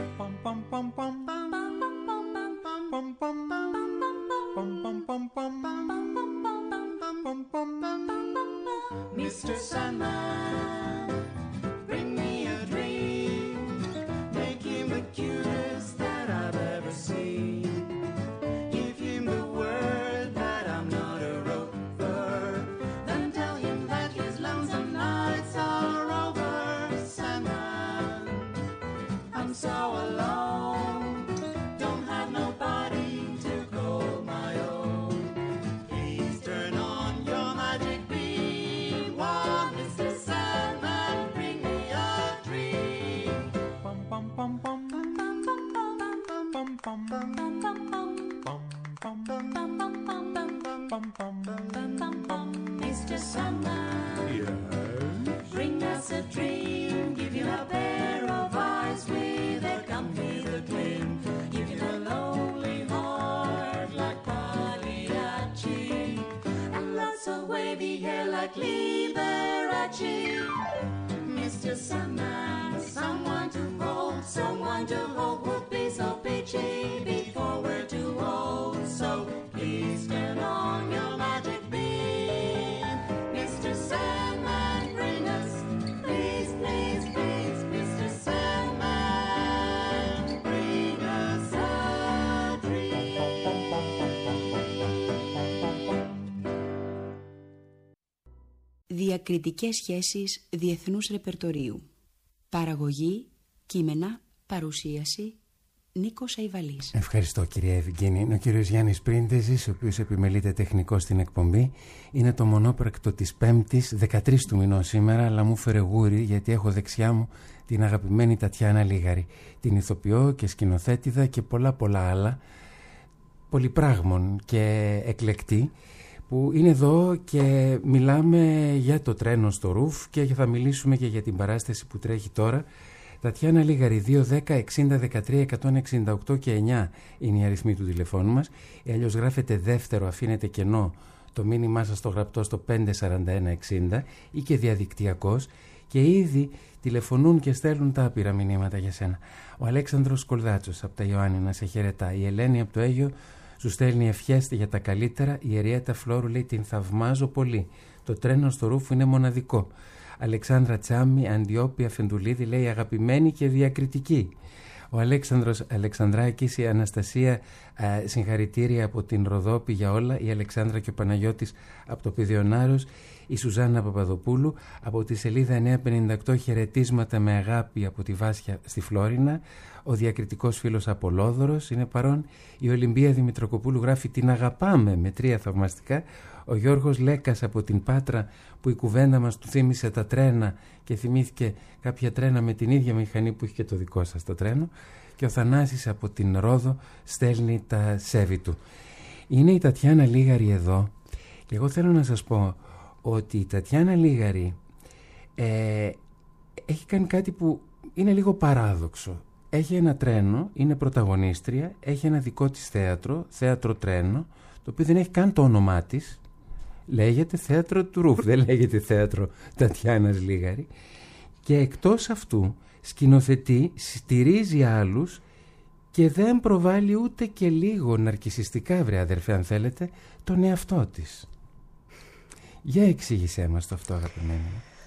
S4: Mr. Sandman, bring me a dream, make him the cutest that I've ever seen, give him the word that I'm not a rover, then tell him that his lonesome nights are over. Sandman, I'm so alone, don't have nobody to call my own, please turn on your Mr. Summer, bring us a dream, give you a pair of eyes with a comfy twin, give you a lonely heart like Pagliacci, and lots of wavy hair like Liberace. Mr. Summer, someone to hold would be so peachy before we're too old, so please turn on your magic beam. Mr. Sandman, bring us, please, please, please, Mr. Sandman, bring us a dream.
S1: Διακριτικές σχέσεις διεθνούς ρεπερτορίου. Παραγωγή, κείμενα, παρουσίαση, Νίκος Αϊβαλής.
S2: Ευχαριστώ, κυρία Ευγένη. Είναι ο κύριος Γιάννης Πρίντεζης, ο οποίος επιμελείται τεχνικό στην εκπομπή. Είναι το μονόπρακτο της Πέμπτης, 13 του μηνός σήμερα, αλλά μου φέρε γούρι γιατί έχω δεξιά μου την αγαπημένη Τατιάνα Λίγαρη, την ηθοποιό και σκηνοθέτηδα και πολλά άλλα, πολυπράγμων και εκλεκτή, που είναι εδώ και μιλάμε για το τρένο στο Ρουφ και θα μιλήσουμε και για την παράσταση που τρέχει τώρα. Τατιάνα Λίγαρη, 210-60-13-168 και 9 είναι οι αριθμοί του τηλεφώνου μας. Αλλιώς γράφετε δεύτερο, αφήνετε κενό το μήνυμά σας στο γραπτό στο 54160 ή και διαδικτυακός, και ήδη τηλεφωνούν και στέλνουν τα άπειρα μηνύματα για σένα. Ο Αλέξανδρος Κολδάτσος από τα Ιωάννινα σε χαιρετά. Η Ελένη από το Αίγιο σου στέλνει ευχές για τα καλύτερα. Η Εριέτα Φλόρου λέει την θαυμάζω πολύ. Το τρένο στο Ρούφου είναι μοναδικό. Αλεξάνδρα Τσάμι, Αντιόπια Φεντουλίδη λέει αγαπημένη και διακριτική. Ο Αλέξανδρος Αλεξανδράκης, η Αναστασία, συγχαρητήρια από την Ροδόπη για όλα. Η Αλεξάνδρα και ο Παναγιώτης από το Πηδιονάρος. Η Σουζάννα Παπαδοπούλου από τη σελίδα 958 χαιρετίσματα με αγάπη από τη Βάσια στη Φλόρινα. Ο διακριτικός φίλος Απολόδωρος είναι παρόν. Η Ολυμπία Δημητροκοπούλου γράφει την αγαπάμε με 3 θαυμαστικά. Ο Γιώργος Λέκας από την Πάτρα, που η κουβέντα μας του θύμισε τα τρένα και θυμήθηκε κάποια τρένα με την ίδια μηχανή που έχει και το δικό σας το τρένο. Και ο Θανάσης από την Ρόδο στέλνει τα σέβη του. Είναι η Τατιάνα Λίγαρη εδώ και εγώ θέλω να σας πω ότι η Τατιάνα Λίγαρη έχει κάνει κάτι που είναι λίγο παράδοξο. Έχει ένα τρένο, είναι πρωταγωνίστρια, έχει ένα δικό της θέατρο τρένο, το οποίο δεν έχει καν το όνομά της. Λέγεται θέατρο του Ρουφ, δεν λέγεται θέατρο Τατιάνας Λίγαρη. Και εκτός αυτού σκηνοθετεί, στηρίζει άλλους και δεν προβάλλει ούτε και λίγο ναρκισσιστικά, βρε αδερφέ, αν θέλετε, τον εαυτό της. Για εξήγησέ μας το αυτό, αγαπημένη.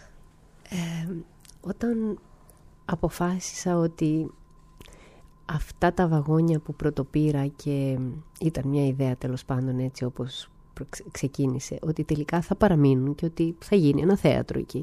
S3: Όταν αποφάσισα ότι αυτά τα βαγόνια που πρωτοπήρα και ήταν μια ιδέα τέλος πάντων έτσι όπως ξεκίνησε, ότι τελικά θα παραμείνουν και ότι θα γίνει ένα θέατρο εκεί,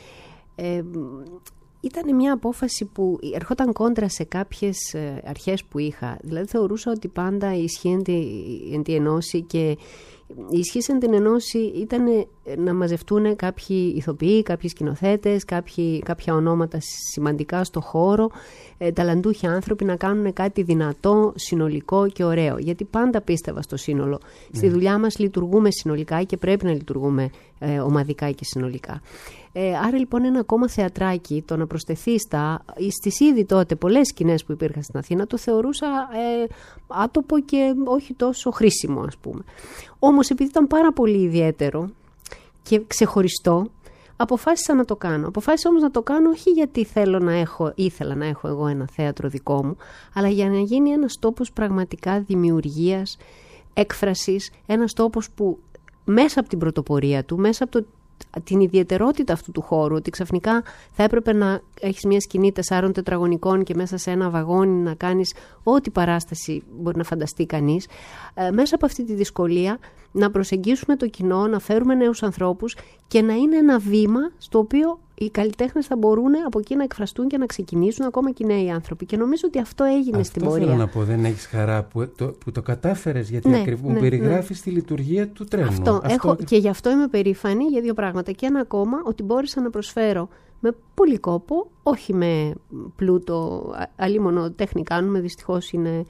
S3: ήταν μια απόφαση που ερχόταν κόντρα σε κάποιες αρχές που είχα. Δηλαδή θεωρούσα ότι πάντα ισχύει εν τη ενώση, και η ισχύ εν την ενώση ήταν να μαζευτούν κάποιοι ηθοποιοί, κάποιοι σκηνοθέτες, κάποια ονόματα σημαντικά στο χώρο, ταλαντούχοι άνθρωποι να κάνουν κάτι δυνατό, συνολικό και ωραίο. Γιατί πάντα πίστευα στο σύνολο. Στη δουλειά μας λειτουργούμε συνολικά και πρέπει να λειτουργούμε ομαδικά και συνολικά. Άρα λοιπόν ένα ακόμα θεατράκι, το να προσθεθεί στις ήδη τότε πολλές σκηνές που υπήρχαν στην Αθήνα, το θεωρούσα άτοπο και όχι τόσο χρήσιμο, ας πούμε. Όμως επειδή ήταν πάρα πολύ ιδιαίτερο και ξεχωριστό, αποφάσισα να το κάνω. Αποφάσισα όμως να το κάνω όχι γιατί ήθελα να έχω εγώ ένα θέατρο δικό μου, αλλά για να γίνει ένας τόπος πραγματικά δημιουργίας, έκφρασης, ένας τόπος που μέσα από την πρωτοπορία του, μέσα από την ιδιαιτερότητα αυτού του χώρου, ότι ξαφνικά θα έπρεπε να έχεις μια σκηνή 4 τετραγωνικών και μέσα σε ένα βαγόνι να κάνεις ό,τι παράσταση μπορεί να φανταστεί κανείς, μέσα από αυτή τη δυσκολία να προσεγγίσουμε το κοινό, να φέρουμε νέους ανθρώπους και να είναι ένα βήμα στο οποίο οι καλλιτέχνες θα μπορούν από εκεί να εκφραστούν και να ξεκινήσουν ακόμα και οι νέοι άνθρωποι. Και νομίζω ότι αυτό έγινε στην πορεία. Αυτό
S2: θέλω να πω, δεν έχεις χαρά που το κατάφερες, γιατί ακριβώς περιγράφεις τη λειτουργία του τρένου.
S3: Και γι' αυτό είμαι περήφανη για 2 πράγματα. Και ένα ακόμα, ότι μπόρεσα να προσφέρω με πολύ κόπο, όχι με πλούτο, αλίμονο τέχνη κάνουμε, δυστυχώς είναι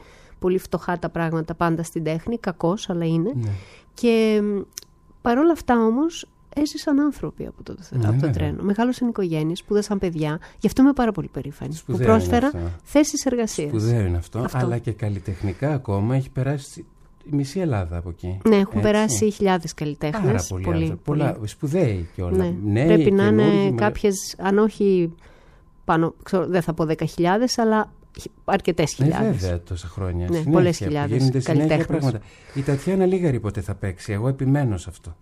S3: πολύ φτωχά τα πράγματα πάντα στην τέχνη, κακώς, αλλά είναι. Ναι. Και παρόλα αυτά όμως έζησαν άνθρωποι από το τρένο. Μεγάλωσαν οικογένειες, σπούδασαν παιδιά. Γι' αυτό είμαι πάρα πολύ περήφανη. Που πρόσφερα θέσεις εργασίας.
S2: Σπουδαίο είναι αυτό, αλλά και καλλιτεχνικά ακόμα έχει περάσει η μισή Ελλάδα από εκεί.
S3: Ναι, έχουν περάσει χιλιάδες καλλιτέχνες.
S2: Πάρα πολλοί. Πολλά σπουδαίοι και όλα.
S3: Ναι. Πρέπει να είναι κάποιες, αν όχι πάνω, δεν θα πω 10.000, αλλά αρκετές χιλιάδες.
S2: Βέβαια, τόσα χρόνια.
S3: Ναι, πολλές χιλιάδες καλλιτέχνες.
S2: Η Τατιάνα Λίγαρη πότε θα παίξει? Εγώ επιμένω σε αυτό.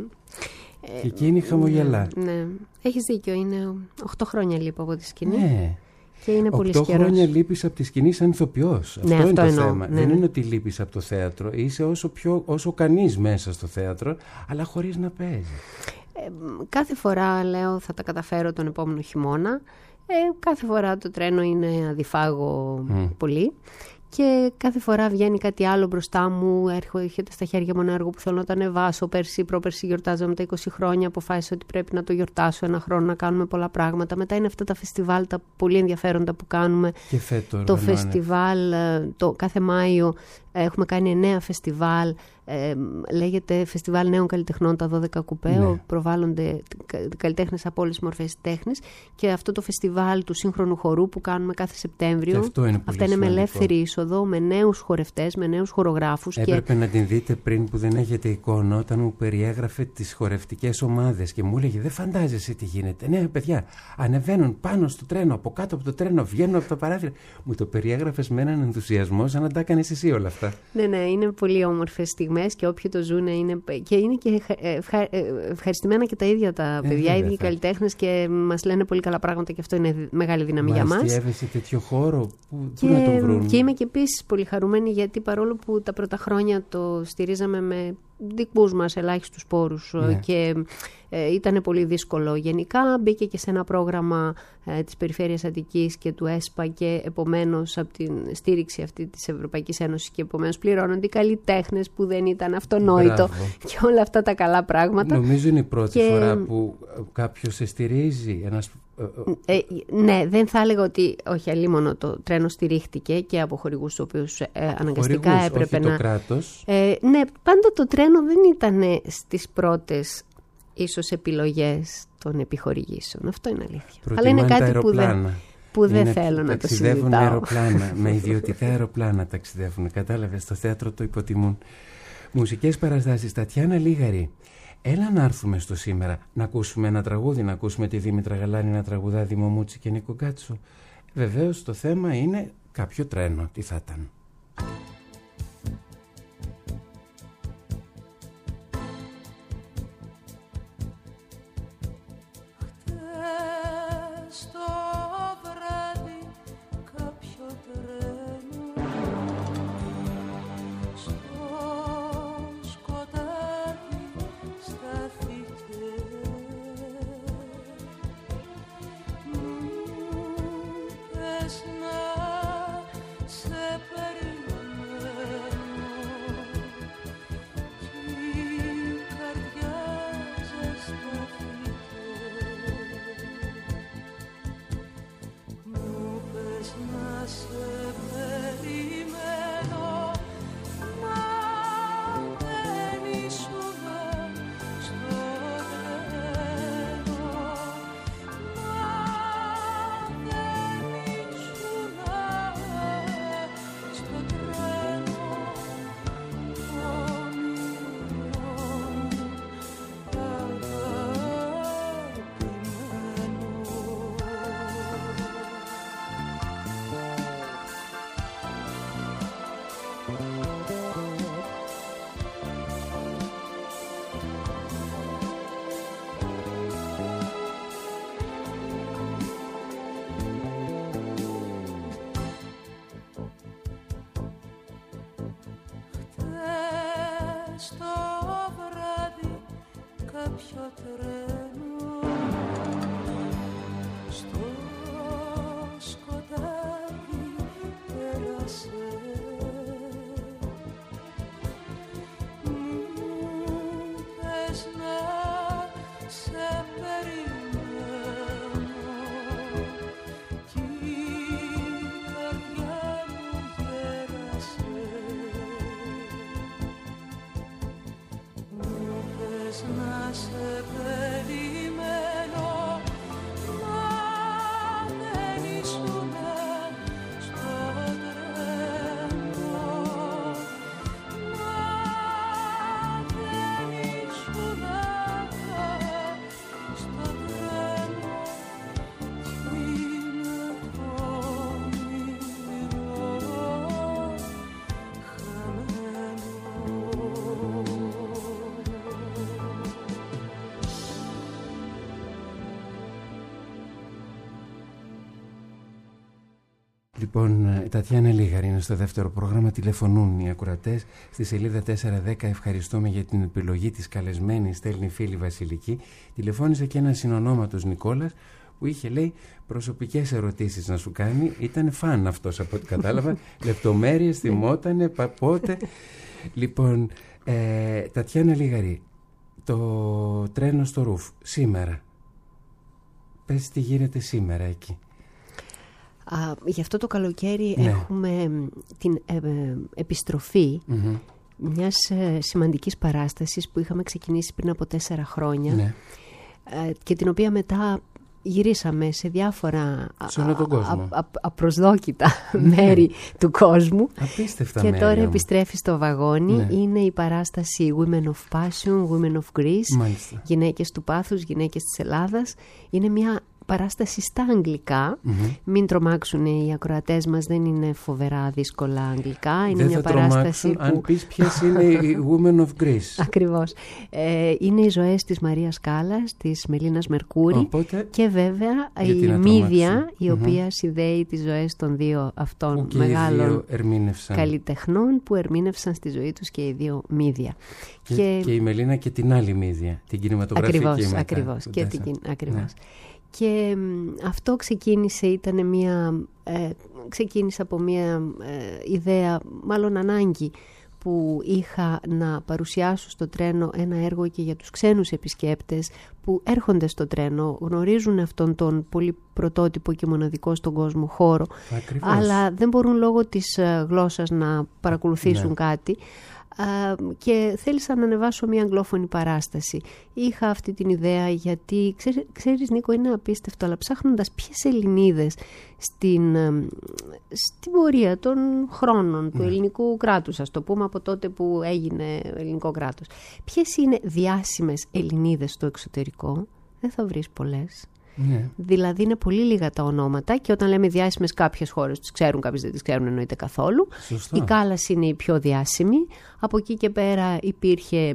S2: Και εκείνη χαμογελά.
S3: Ναι. Έχεις δίκιο, είναι 8 χρόνια λείπω από τη σκηνή.
S2: Ναι.
S3: Και είναι πολύ
S2: 8 χρόνια λείπεις από τη σκηνή σαν ηθοποιός.
S3: Ναι,
S2: αυτό είναι το
S3: εννοώ.
S2: θέμα. Δεν είναι ότι λείπεις από το θέατρο. Είσαι όσο κανείς μέσα στο θέατρο, αλλά χωρίς να παίζεις.
S3: Κάθε φορά λέω θα τα καταφέρω τον επόμενο χειμώνα. Κάθε φορά το τρένο είναι αδιφάγο πολύ. Και κάθε φορά βγαίνει κάτι άλλο μπροστά μου, έρχεται στα χέρια μου ένα έργο που θέλω να το ανεβάσω. Πρόπερσι γιορτάζαμε τα 20 χρόνια, αποφάσισα ότι πρέπει να το γιορτάσω ένα χρόνο, να κάνουμε πολλά πράγματα. Μετά είναι αυτά τα φεστιβάλ, τα πολύ ενδιαφέροντα που κάνουμε.
S2: Και φέτο
S3: το φεστιβάλ, κάθε Μάιο έχουμε κάνει 9 φεστιβάλ. Λέγεται Φεστιβάλ Νέων Καλλιτεχνών τα 12 κουπέ. Ναι. Προβάλλονται καλλιτέχνες από όλες τις μορφές τέχνης. Και αυτό το φεστιβάλ του σύγχρονου χορού που κάνουμε κάθε Σεπτέμβριο. Αυτά είναι με ελεύθερη είσοδο, με νέους χορευτές, με νέους χορογράφους.
S2: Έπρεπε να την δείτε πριν που δεν έχετε εικόνα, όταν μου περιέγραφε τις χορευτικές ομάδες και μου έλεγε: δεν φαντάζεσαι τι γίνεται. Ναι, παιδιά, ανεβαίνουν πάνω στο τρένο, από κάτω από το τρένο, βγαίνουν από τα παράθυρα. Μου το περιέγραφες με έναν ενθουσιασμό, σαν να τα έκανες εσύ όλα αυτά.
S3: Ναι, είναι πολύ όμορφες στιγμές. Και όποιοι το ζουν είναι και ευχαριστημένα και τα ίδια τα παιδιά, οι ίδιοι καλλιτέχνες, και μας λένε πολύ καλά πράγματα και αυτό είναι μεγάλη δύναμη για μας.
S2: Αστιεύεσαι τέτοιο χώρο που να τον βρουν.
S3: Και είμαι και επίσης πολύ χαρούμενη, γιατί παρόλο που τα πρώτα χρόνια το στηρίζαμε με δικούς μας ελάχιστους πόρους και ήταν πολύ δύσκολο. Γενικά μπήκε και σε ένα πρόγραμμα της Περιφέρειας Αττικής και του ΕΣΠΑ, και επομένως από την στήριξη αυτή της Ευρωπαϊκής Ένωσης, και επομένως πληρώνονται οι καλλιτέχνες που δεν ήταν αυτονόητο. Μπράβο. Και όλα αυτά τα καλά πράγματα.
S2: Νομίζω είναι η πρώτη φορά που κάποιος σε στηρίζει.
S3: Ναι, δεν θα έλεγα ότι όχι, αλίμονο το τρένο στηρίχτηκε και από χορηγούς τους οποίους αναγκαστικά έπρεπε
S2: όχι το κράτος.
S3: Ναι, πάντα το τρένο δεν ήταν στις πρώτες ίσως επιλογές των επιχορηγήσεων. Αυτό είναι αλήθεια.
S2: Αλλά είναι κάτι
S3: που δεν θέλω να το συζητάω.
S2: Ταξιδεύουν αεροπλάνα, με ιδιωτικά αεροπλάνα ταξιδεύουν. Κατάλαβες, στο θέατρο το υποτιμούν. Μουσικές παραστάσεις, Τατιάνα Λίγαρη. Έλα να έρθουμε στο σήμερα, να ακούσουμε ένα τραγούδι, να ακούσουμε τη Δήμητρα Γαλάνη να τραγουδά Δήμο Μούτσι και Νίκο Γκάτσο. Βεβαίως το θέμα είναι κάποιο τρένο. Τι θα ήταν?
S5: να σε περιμένω, μα δεν ήσουν στο τρένο, μα δεν ήσουν στο τρένο. Είναι όνειρο χαμένο.
S2: Λοιπόν, η Τατιάνα Λίγαρη είναι στο δεύτερο πρόγραμμα. Τηλεφωνούν οι ακροατές στη σελίδα 410. Ευχαριστούμε για την επιλογή της καλεσμένης, στέλνει η φίλη Βασιλική. Τηλεφώνησε και ένας συνονόματος Νικόλας που είχε, λέει, προσωπικές ερωτήσεις να σου κάνει. Ήταν φαν αυτός από ό,τι κατάλαβα. Λεπτομέρειες, θυμότανε, πότε. Λοιπόν, Τατιάνα Λίγαρη, το τρένο στο Ρουφ σήμερα. Πες τι γίνεται σήμερα εκεί.
S3: Γι' αυτό το καλοκαίρι έχουμε την επιστροφή μιας σημαντικής παράστασης που είχαμε ξεκινήσει πριν από 4 χρόνια και την οποία μετά γυρίσαμε σε διάφορα απροσδόκητα μέρη του κόσμου.
S2: Απίστευτα
S3: και
S2: μέρη,
S3: τώρα
S2: όμως.
S3: επιστρέφει στο βαγόνι. Είναι η παράσταση Women of Passion, Women of Greece.
S2: Μάλιστα.
S3: Γυναίκες του πάθους, γυναίκες της Ελλάδας. Είναι μια παράσταση στα αγγλικά. Μην τρομάξουν οι ακροατές μας, δεν είναι φοβερά δύσκολα αγγλικά. Είναι
S2: δεν
S3: μια
S2: θα
S3: παράσταση που...
S2: αν πεις ποιες είναι οι Women of Greece.
S3: Ακριβώς. Είναι οι ζωές της Μαρίας Κάλλας, της Μελίνας Μερκούρη.
S2: Οπότε,
S3: και βέβαια η Μύδια, η οποία συνδέει τις ζωές των δύο αυτών μεγάλων καλλιτεχνών που ερμήνευσαν στη ζωή τους και οι δύο Μύδια.
S2: Και η Μελίνα και την άλλη Μύδια, την κινηματογραφική.
S3: Ακριβώς. Και αυτό ξεκίνησε από μια ιδέα, μάλλον ανάγκη που είχα να παρουσιάσω στο τρένο ένα έργο και για τους ξένους επισκέπτες που έρχονται στο τρένο, γνωρίζουν αυτόν τον πολύ πρωτότυπο και μοναδικό στον κόσμο χώρο. Ακριβώς. Αλλά δεν μπορούν λόγω της γλώσσας να παρακολουθήσουν κάτι. Και θέλησα να ανεβάσω μια αγγλόφωνη παράσταση. Είχα αυτή την ιδέα γιατί, ξέρεις Νίκο, είναι απίστευτο, αλλά ψάχνοντας ποιες Ελληνίδες στην πορεία των χρόνων του ελληνικού κράτους, ας το πούμε, από τότε που έγινε ελληνικό κράτος, ποιες είναι διάσημες Ελληνίδες στο εξωτερικό, δεν θα βρεις πολλές. Δηλαδή είναι πολύ λίγα τα ονόματα και όταν λέμε διάσημες, κάποιες χώρες τις ξέρουν, κάποιες δεν τις ξέρουν εννοείται καθόλου.
S2: Σωστό.
S3: Η Κάλλας είναι η πιο διάσημη. Από εκεί και πέρα υπήρχε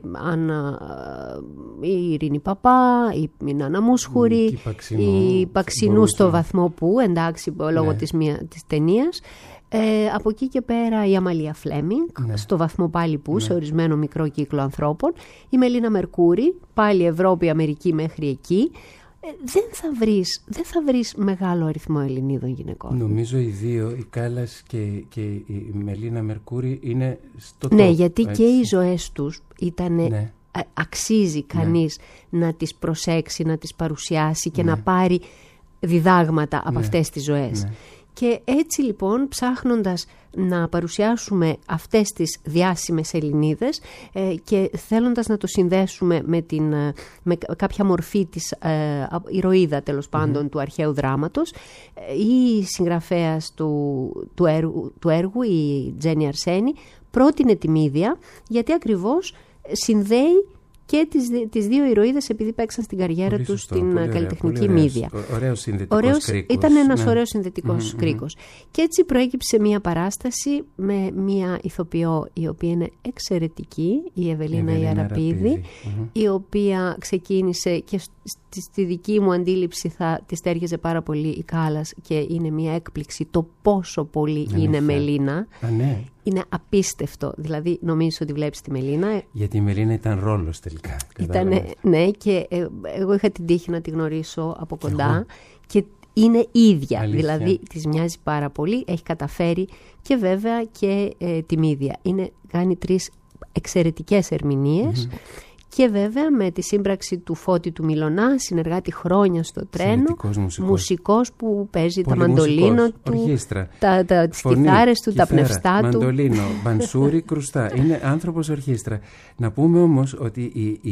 S3: η Ειρήνη Παπά, η Νάνα Μούσχουρη, η Παξινού στο βαθμό που, εντάξει, λόγω της ταινίας. Από εκεί και πέρα η Αμαλία Φλέμινγκ, στο βαθμό πάλι που, σε ορισμένο μικρό κύκλο ανθρώπων. Η Μελίνα Μερκούρη, πάλι Ευρώπη, Αμερική μέχρι εκεί. Δεν θα βρεις μεγάλο αριθμό Ελληνίδων γυναικών.
S2: Νομίζω οι δύο, η Κάλλας και η Μελίνα Μερκούρη, είναι στο top.
S3: Ναι, γιατί έτσι. Και οι ζωές τους ήταν... Αξίζει κανείς να τις προσέξει, να τις παρουσιάσει και να πάρει διδάγματα από αυτές τις ζωές. Και έτσι λοιπόν, ψάχνοντας να παρουσιάσουμε αυτές τις διάσημες Ελληνίδες και θέλοντας να το συνδέσουμε με κάποια μορφή της ηρωίδα, τέλος πάντων, του αρχαίου δράματος, η συγγραφέας του έργου, η Τζέννη Αρσένη, πρότεινε τη Μύδια, γιατί ακριβώς συνδέει και τις δύο ηρωίδες, επειδή παίξαν στην καριέρα τους στην καλλιτεχνική Μύδια.
S2: Ωραίος συνδετικός κρίκος.
S3: Ήταν ένας ωραίος συνδετικός κρίκος. Και έτσι προέκυψε μια παράσταση με μια ηθοποιό η οποία είναι εξαιρετική, η Ευελίνα η Αραπίδη, η οποία ξεκίνησε και στη δική μου αντίληψη θα της τέριαζε πάρα πολύ η Κάλλας και είναι μια έκπληξη το πόσο πολύ είναι Μελίνα. Είναι απίστευτο. Δηλαδή νομίζω ότι βλέπεις τη Μελίνα.
S2: Γιατί η Μελίνα ήταν ρόλος τελικά.
S3: Ναι, και εγώ είχα την τύχη να τη γνωρίσω από κοντά και είναι ίδια. Αλήθεια. Δηλαδή της μοιάζει πάρα πολύ. Έχει καταφέρει και βέβαια και τη Μύδια. Κάνει 3 εξαιρετικές ερμηνείες. Και βέβαια με τη σύμπραξη του Φώτη του Μιλωνά, συνεργάτη χρόνια στο τρένο, μουσικός που παίζει τα μαντολίνο του, τις κιθάρες του, τα πνευστά του.
S2: Μαντολίνο, μπανσούρι, κρουστά. Είναι άνθρωπος ορχήστρα. Να πούμε όμως ότι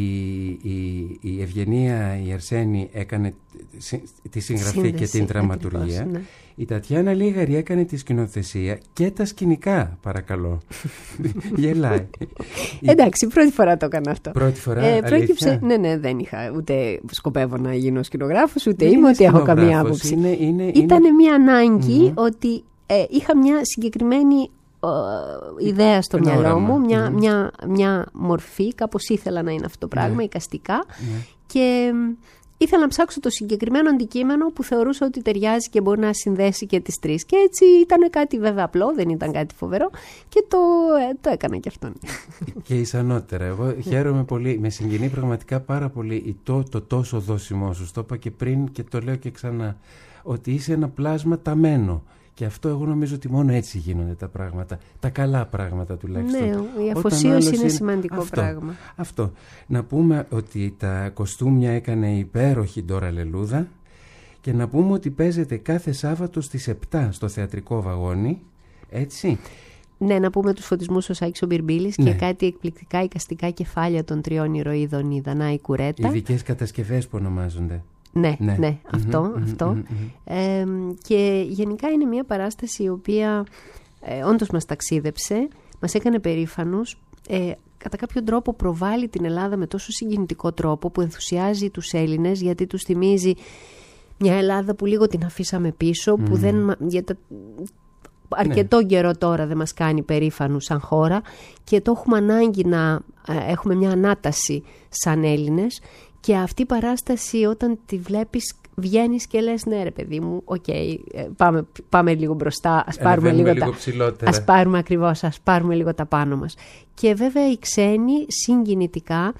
S2: η Ευγενία η Αρσένη έκανε τη συγγραφή και την δραματουργία. Ναι. Η Τατιάνα Λίγαρη έκανε τη σκηνοθεσία και τα σκηνικά, παρακαλώ. Γελάει.
S3: Εντάξει, πρώτη φορά το έκανα αυτό.
S2: Πρώτη φορά,
S3: πρόκειψε, ναι, δεν είχα ούτε σκοπεύω να γίνω σκηνογράφος, ούτε είμαι, ούτε έχω καμία άποψη. Ήταν μια ανάγκη ότι είχα μια συγκεκριμένη ιδέα στο μυαλό μου, μια μορφή, κάπως ήθελα να είναι αυτό το πράγμα, εικαστικά, και ήθελα να ψάξω το συγκεκριμένο αντικείμενο που θεωρούσα ότι ταιριάζει και μπορεί να συνδέσει και τις τρεις. Και έτσι ήταν κάτι βέβαια απλό, δεν ήταν κάτι φοβερό, και το έκανα και αυτόν.
S2: Και ισανότερα. Εγώ χαίρομαι πολύ, με συγκινεί πραγματικά πάρα πολύ το τόσο δόσιμό σου. Το είπα και πριν και το λέω και ξανά, ότι είσαι ένα πλάσμα ταμένο. Και αυτό εγώ νομίζω ότι μόνο έτσι γίνονται τα πράγματα. Τα καλά πράγματα τουλάχιστον.
S3: Ναι, η αφοσίωση είναι σημαντικό πράγμα.
S2: Αυτό. Να πούμε ότι τα κοστούμια έκανε η υπέροχη Ντόρα Λελούδα και να πούμε ότι παίζεται κάθε Σάββατο στις 7 στο Θεατρικό Βαγόνι. Έτσι.
S3: Ναι, να πούμε τους φωτισμούς ο Σάκης ο Μπιρμπίλης, και κάτι εκπληκτικά εικαστικά κεφάλια των 3 ηρωίδων, η Δανάη Κουρέτα.
S2: Ειδικές κατασκευές που ονομάζονται.
S3: Ναι, αυτό. Και γενικά είναι μια παράσταση η οποία όντως μας ταξίδεψε, μας έκανε περήφανους, κατά κάποιο τρόπο προβάλλει την Ελλάδα με τόσο συγκινητικό τρόπο που ενθουσιάζει τους Έλληνες, γιατί τους θυμίζει μια Ελλάδα που λίγο την αφήσαμε πίσω, που δεν... αρκετό καιρό τώρα δεν μας κάνει περήφανους σαν χώρα, και το έχουμε ανάγκη να έχουμε μια ανάταση σαν Έλληνες. Και αυτή η παράσταση, όταν τη βλέπεις, βγαίνεις και λες, ναι ρε παιδί μου, πάμε λίγο μπροστά, ας πάρουμε λίγο ας πάρουμε ακριβώς, ας πάρουμε λίγο τα πάνω μας. Και βέβαια οι ξένοι συγκινητικά,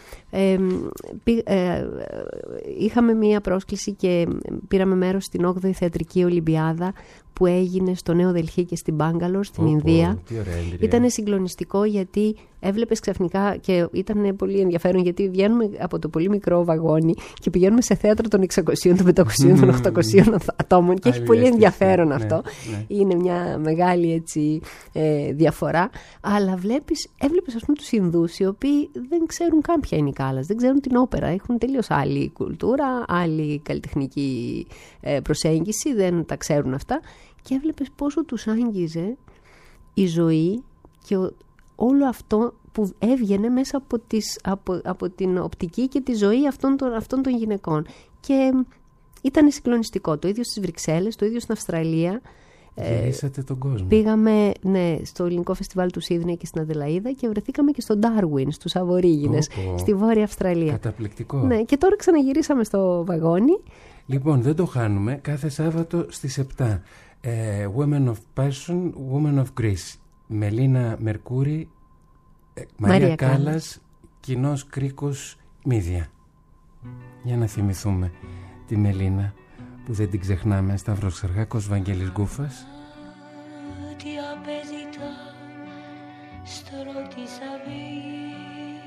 S3: είχαμε μία πρόσκληση και πήραμε μέρος στην 8η Θεατρική Ολυμπιάδα που έγινε στο Νέο Δελχή και στην Μπάγκαλορ, στην Ινδία. Ήταν συγκλονιστικό, γιατί έβλεπες ξαφνικά, και ήταν πολύ ενδιαφέρον, γιατί βγαίνουμε από το πολύ μικρό βαγόνι και πηγαίνουμε σε θέατρο των 600, των 500, των 800 ατόμων, και έχει πολύ ενδιαφέρον αυτό. Είναι μια μεγάλη έτσι διαφορά. Αλλά έβλεπες ας πούμε τους Ινδούς, οι οποίοι δεν ξέρουν καν ποια είναι η Κάλλας, δεν ξέρουν την όπερα, έχουν τελείως άλλη κουλτούρα, άλλη καλλιτεχνική προσέγγιση, δεν τα ξέρουν αυτά. Και έβλεπες πόσο τους άγγιζε η ζωή και όλο αυτό που έβγαινε μέσα από την οπτική και τη ζωή αυτών των γυναικών. Και ήταν συγκλονιστικό. Το ίδιο στις Βρυξέλλες, το ίδιο στην Αυστραλία.
S2: Γυρίσατε τον κόσμο.
S3: Πήγαμε στο Ελληνικό Φεστιβάλ του Σίδνεϊ και στην Αδελαΐδα, και βρεθήκαμε και στο Ντάρουιν, στους Αβορίγινες, στη Βόρεια Αυστραλία.
S2: Καταπληκτικό.
S3: Ναι, και τώρα ξαναγυρίσαμε στο βαγόνι.
S2: Λοιπόν, δεν το χάνουμε. Κάθε Σάββατο στις 7. Women of Passion, Women of Greece. Μελίνα Μερκούρη, Μαρία Κάλλας, Κοινός Κρίκος, Μύδια. Για να θυμηθούμε τη Μελίνα, που δεν την ξεχνάμε. Σταύρος Ξαργάκος, Βαγγέλης Γκούφας.
S4: Τι απέζητα στρώ της αβής,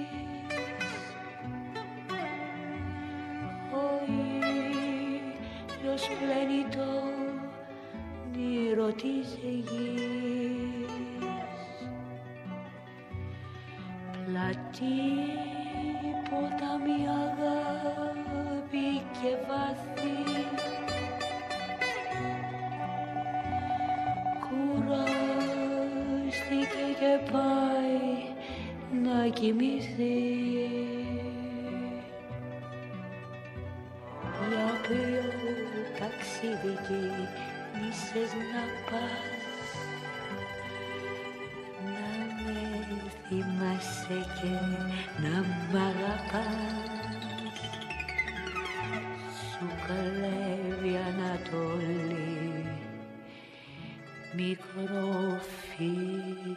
S4: ο ήλιος πλένει το νήρο της γης, πλατή ποτάμι αγάπη και βάθη, κουράστηκε και πάει να κοιμηθεί. Για ποιο ταξίδι κίνησες να πας, να με θυμάσαι και να μ' αγαπάς. Σου καλεύει Ανατολή, μικρό φίλι.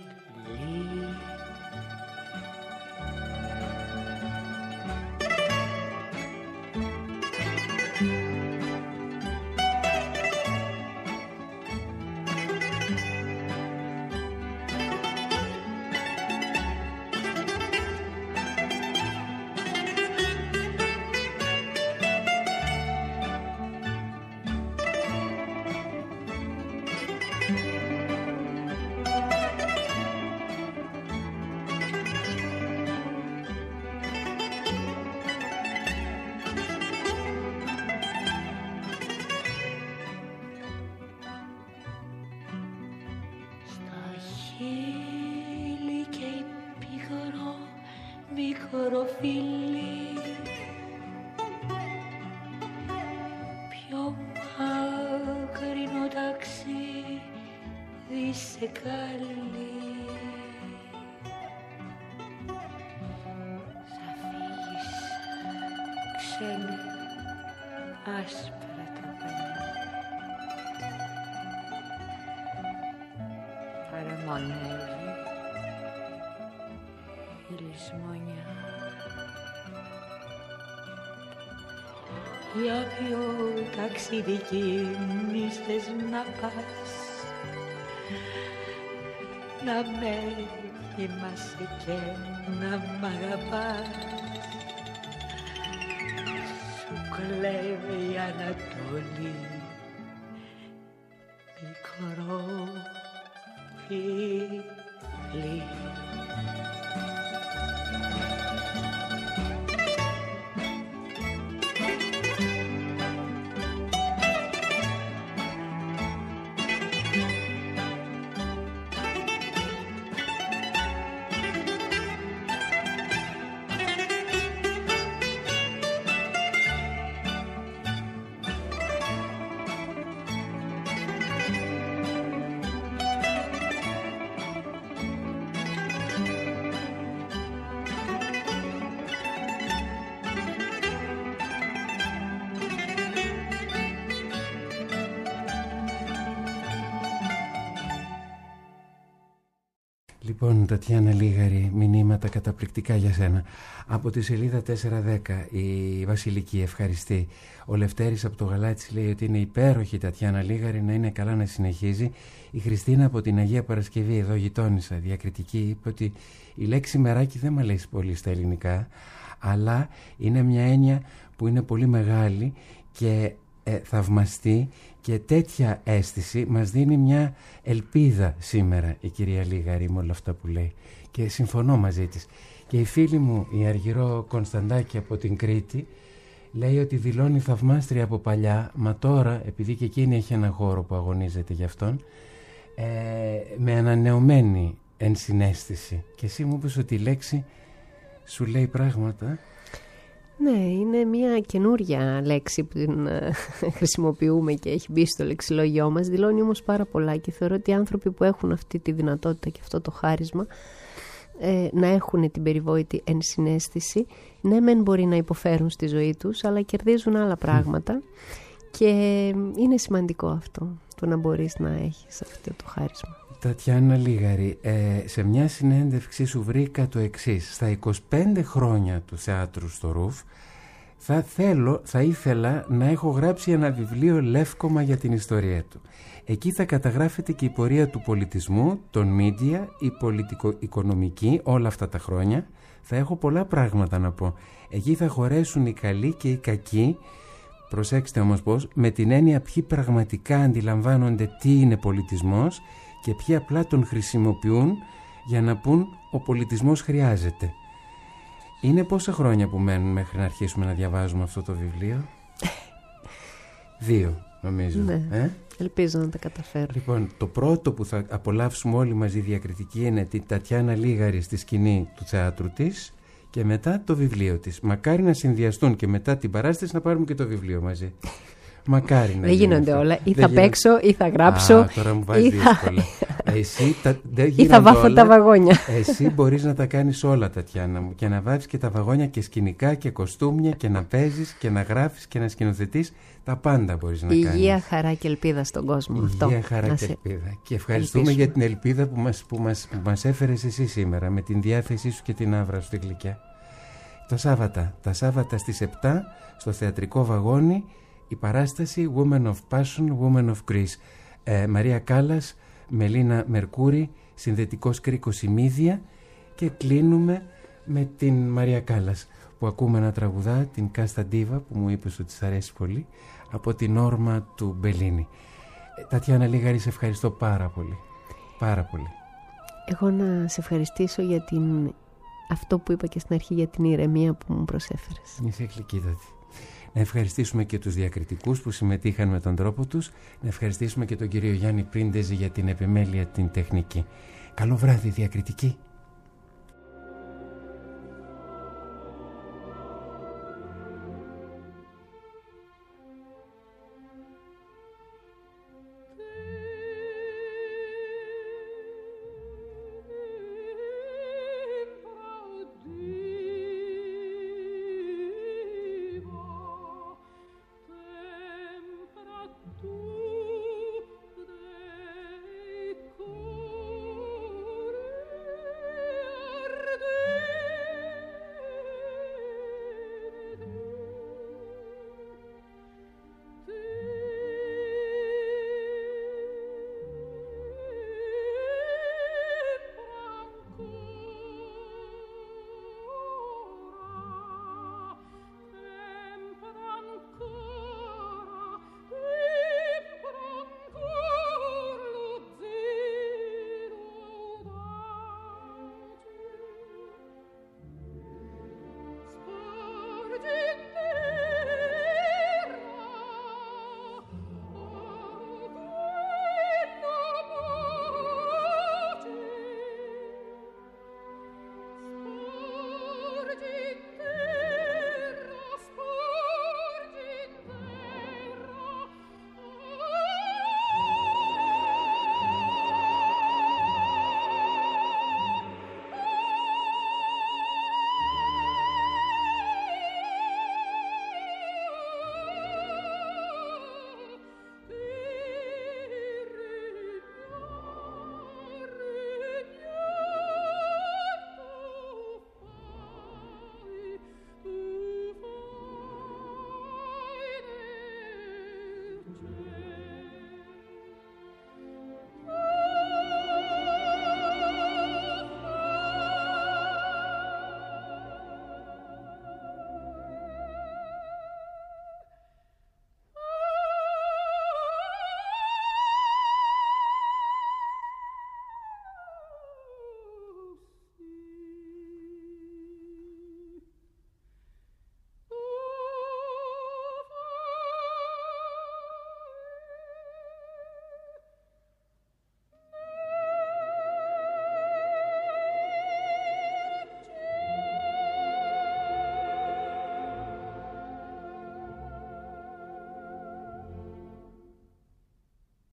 S5: μικρό φίλι, πιο μακρινό ταξίδι σε καλεί. Θα φύγεις, ξένη, άσπρα τροπανιά, παραμονεύει η λησμονιά. Για ποιο ταξίδι κίνησες να πας, να με θυμάσαι και να μ' αγαπάς. Σου κλέβει η Ανατολή, μικρό φίλι.
S2: Λοιπόν, Τατιάνα Λίγαρη, μηνύματα καταπληκτικά για σένα. Από τη σελίδα 410, η Βασιλική ευχαριστεί. Ο Λευτέρης από το Γαλάτσι λέει ότι είναι υπέροχη η Τατιάνα Λίγαρη, να είναι καλά να συνεχίζει. Η Χριστίνα από την Αγία Παρασκευή, εδώ γειτόνισσα, διακριτική, είπε ότι η λέξη μεράκι δεν μ' αρέσει πολύ στα ελληνικά, αλλά είναι μια έννοια που είναι πολύ μεγάλη και θαυμαστή, και τέτοια αίσθηση μας δίνει μια ελπίδα σήμερα η κυρία Λίγαρη με όλα αυτά που λέει, και συμφωνώ μαζί της. Και η φίλη μου η Αργυρό Κωνσταντάκη από την Κρήτη λέει ότι δηλώνει θαυμάστρια από παλιά, μα τώρα επειδή και εκείνη έχει ένα χώρο που αγωνίζεται γι' αυτόν, με ανανεωμένη ενσυναίσθηση. Και εσύ μου είπες ότι η λέξη σου λέει πράγματα.
S3: Ναι, είναι μια καινούρια λέξη που την χρησιμοποιούμε και έχει μπει στο λεξιλόγιό μας. Δηλώνει όμως πάρα πολλά και θεωρώ ότι οι άνθρωποι που έχουν αυτή τη δυνατότητα και αυτό το χάρισμα να έχουν την περιβόητη ενσυναίσθηση, ναι μεν μπορεί να υποφέρουν στη ζωή τους, αλλά κερδίζουν άλλα πράγματα και είναι σημαντικό αυτό, το να μπορείς να έχεις αυτό το χάρισμα.
S2: Τατιάνα Λίγαρη, σε μια συνέντευξή σου βρήκα το εξής: στα 25 χρόνια του θεάτρου στο Ρουφ θα ήθελα να έχω γράψει ένα βιβλίο λεύκομα για την ιστορία του. Εκεί θα καταγράφεται και η πορεία του πολιτισμού, των μίντια, η πολιτικο-οικονομική, όλα αυτά τα χρόνια. Θα έχω πολλά πράγματα να πω. Εκεί θα χωρέσουν οι καλοί και οι κακοί, προσέξτε όμως πώς, με την έννοια ποιοι πραγματικά αντιλαμβάνονται τι είναι πολιτισμός και ποιοι απλά τον χρησιμοποιούν για να πούν ο πολιτισμός χρειάζεται. Είναι πόσα χρόνια που μένουν μέχρι να αρχίσουμε να διαβάζουμε αυτό το βιβλίο? 2 νομίζω.
S3: Ναι, ελπίζω να τα καταφέρω.
S2: Λοιπόν, το πρώτο που θα απολαύσουμε όλοι μαζί διακριτική είναι την Τατιάνα Λίγαρη στη σκηνή του θεάτρου της και μετά το βιβλίο της. Μακάρι να συνδυαστούν και μετά την παράσταση να πάρουμε και το βιβλίο μαζί. Μακάρι να.
S3: Δεν γίνονται όλα. Ή θα παίξω, ή θα γράψω.
S2: Τώρα μου βάζει δύσκολα.
S3: Ή θα βάφω τα βαγόνια.
S2: Εσύ μπορείς να τα κάνεις όλα, Τατιάνα μου, και να βάφεις και τα βαγόνια και σκηνικά και κοστούμια και να παίζεις και να γράφεις και να σκηνοθετείς. Τα πάντα μπορείς να κάνεις.
S3: Υγεία, χαρά και ελπίδα στον κόσμο.
S2: Υγεία, χαρά και ελπίδα. Και ευχαριστούμε για την ελπίδα που μας έφερες εσύ σήμερα, με την διάθεσή σου και την άβρα σου τη γλυκιά. Τα Σάββατα στις 7 στο θεατρικό βαγόνι η παράσταση Women of Passion, Women of Greece. Μαρία Κάλλας, Μελίνα Μερκούρη, συνδετικός κρίκος Ημίδια, και κλείνουμε με την Μαρία Κάλλας που ακούμε να τραγουδά την Κάστα Ντίβα που μου είπες ότι της αρέσει πολύ, από την όρμα του Μπελίνη. Τατιάνα Λίγαρη, σε ευχαριστώ πάρα πολύ. Πάρα πολύ.
S3: Εγώ να σε ευχαριστήσω για αυτό που είπα και στην αρχή, για την ηρεμία που μου προσέφερες.
S2: Είσαι γλυκύτατη. Να ευχαριστήσουμε και τους διακριτικούς που συμμετείχαν με τον τρόπο τους. Να ευχαριστήσουμε και τον κύριο Γιάννη Πρίντεζη για την επιμέλεια την τεχνική. Καλό βράδυ, διακριτική.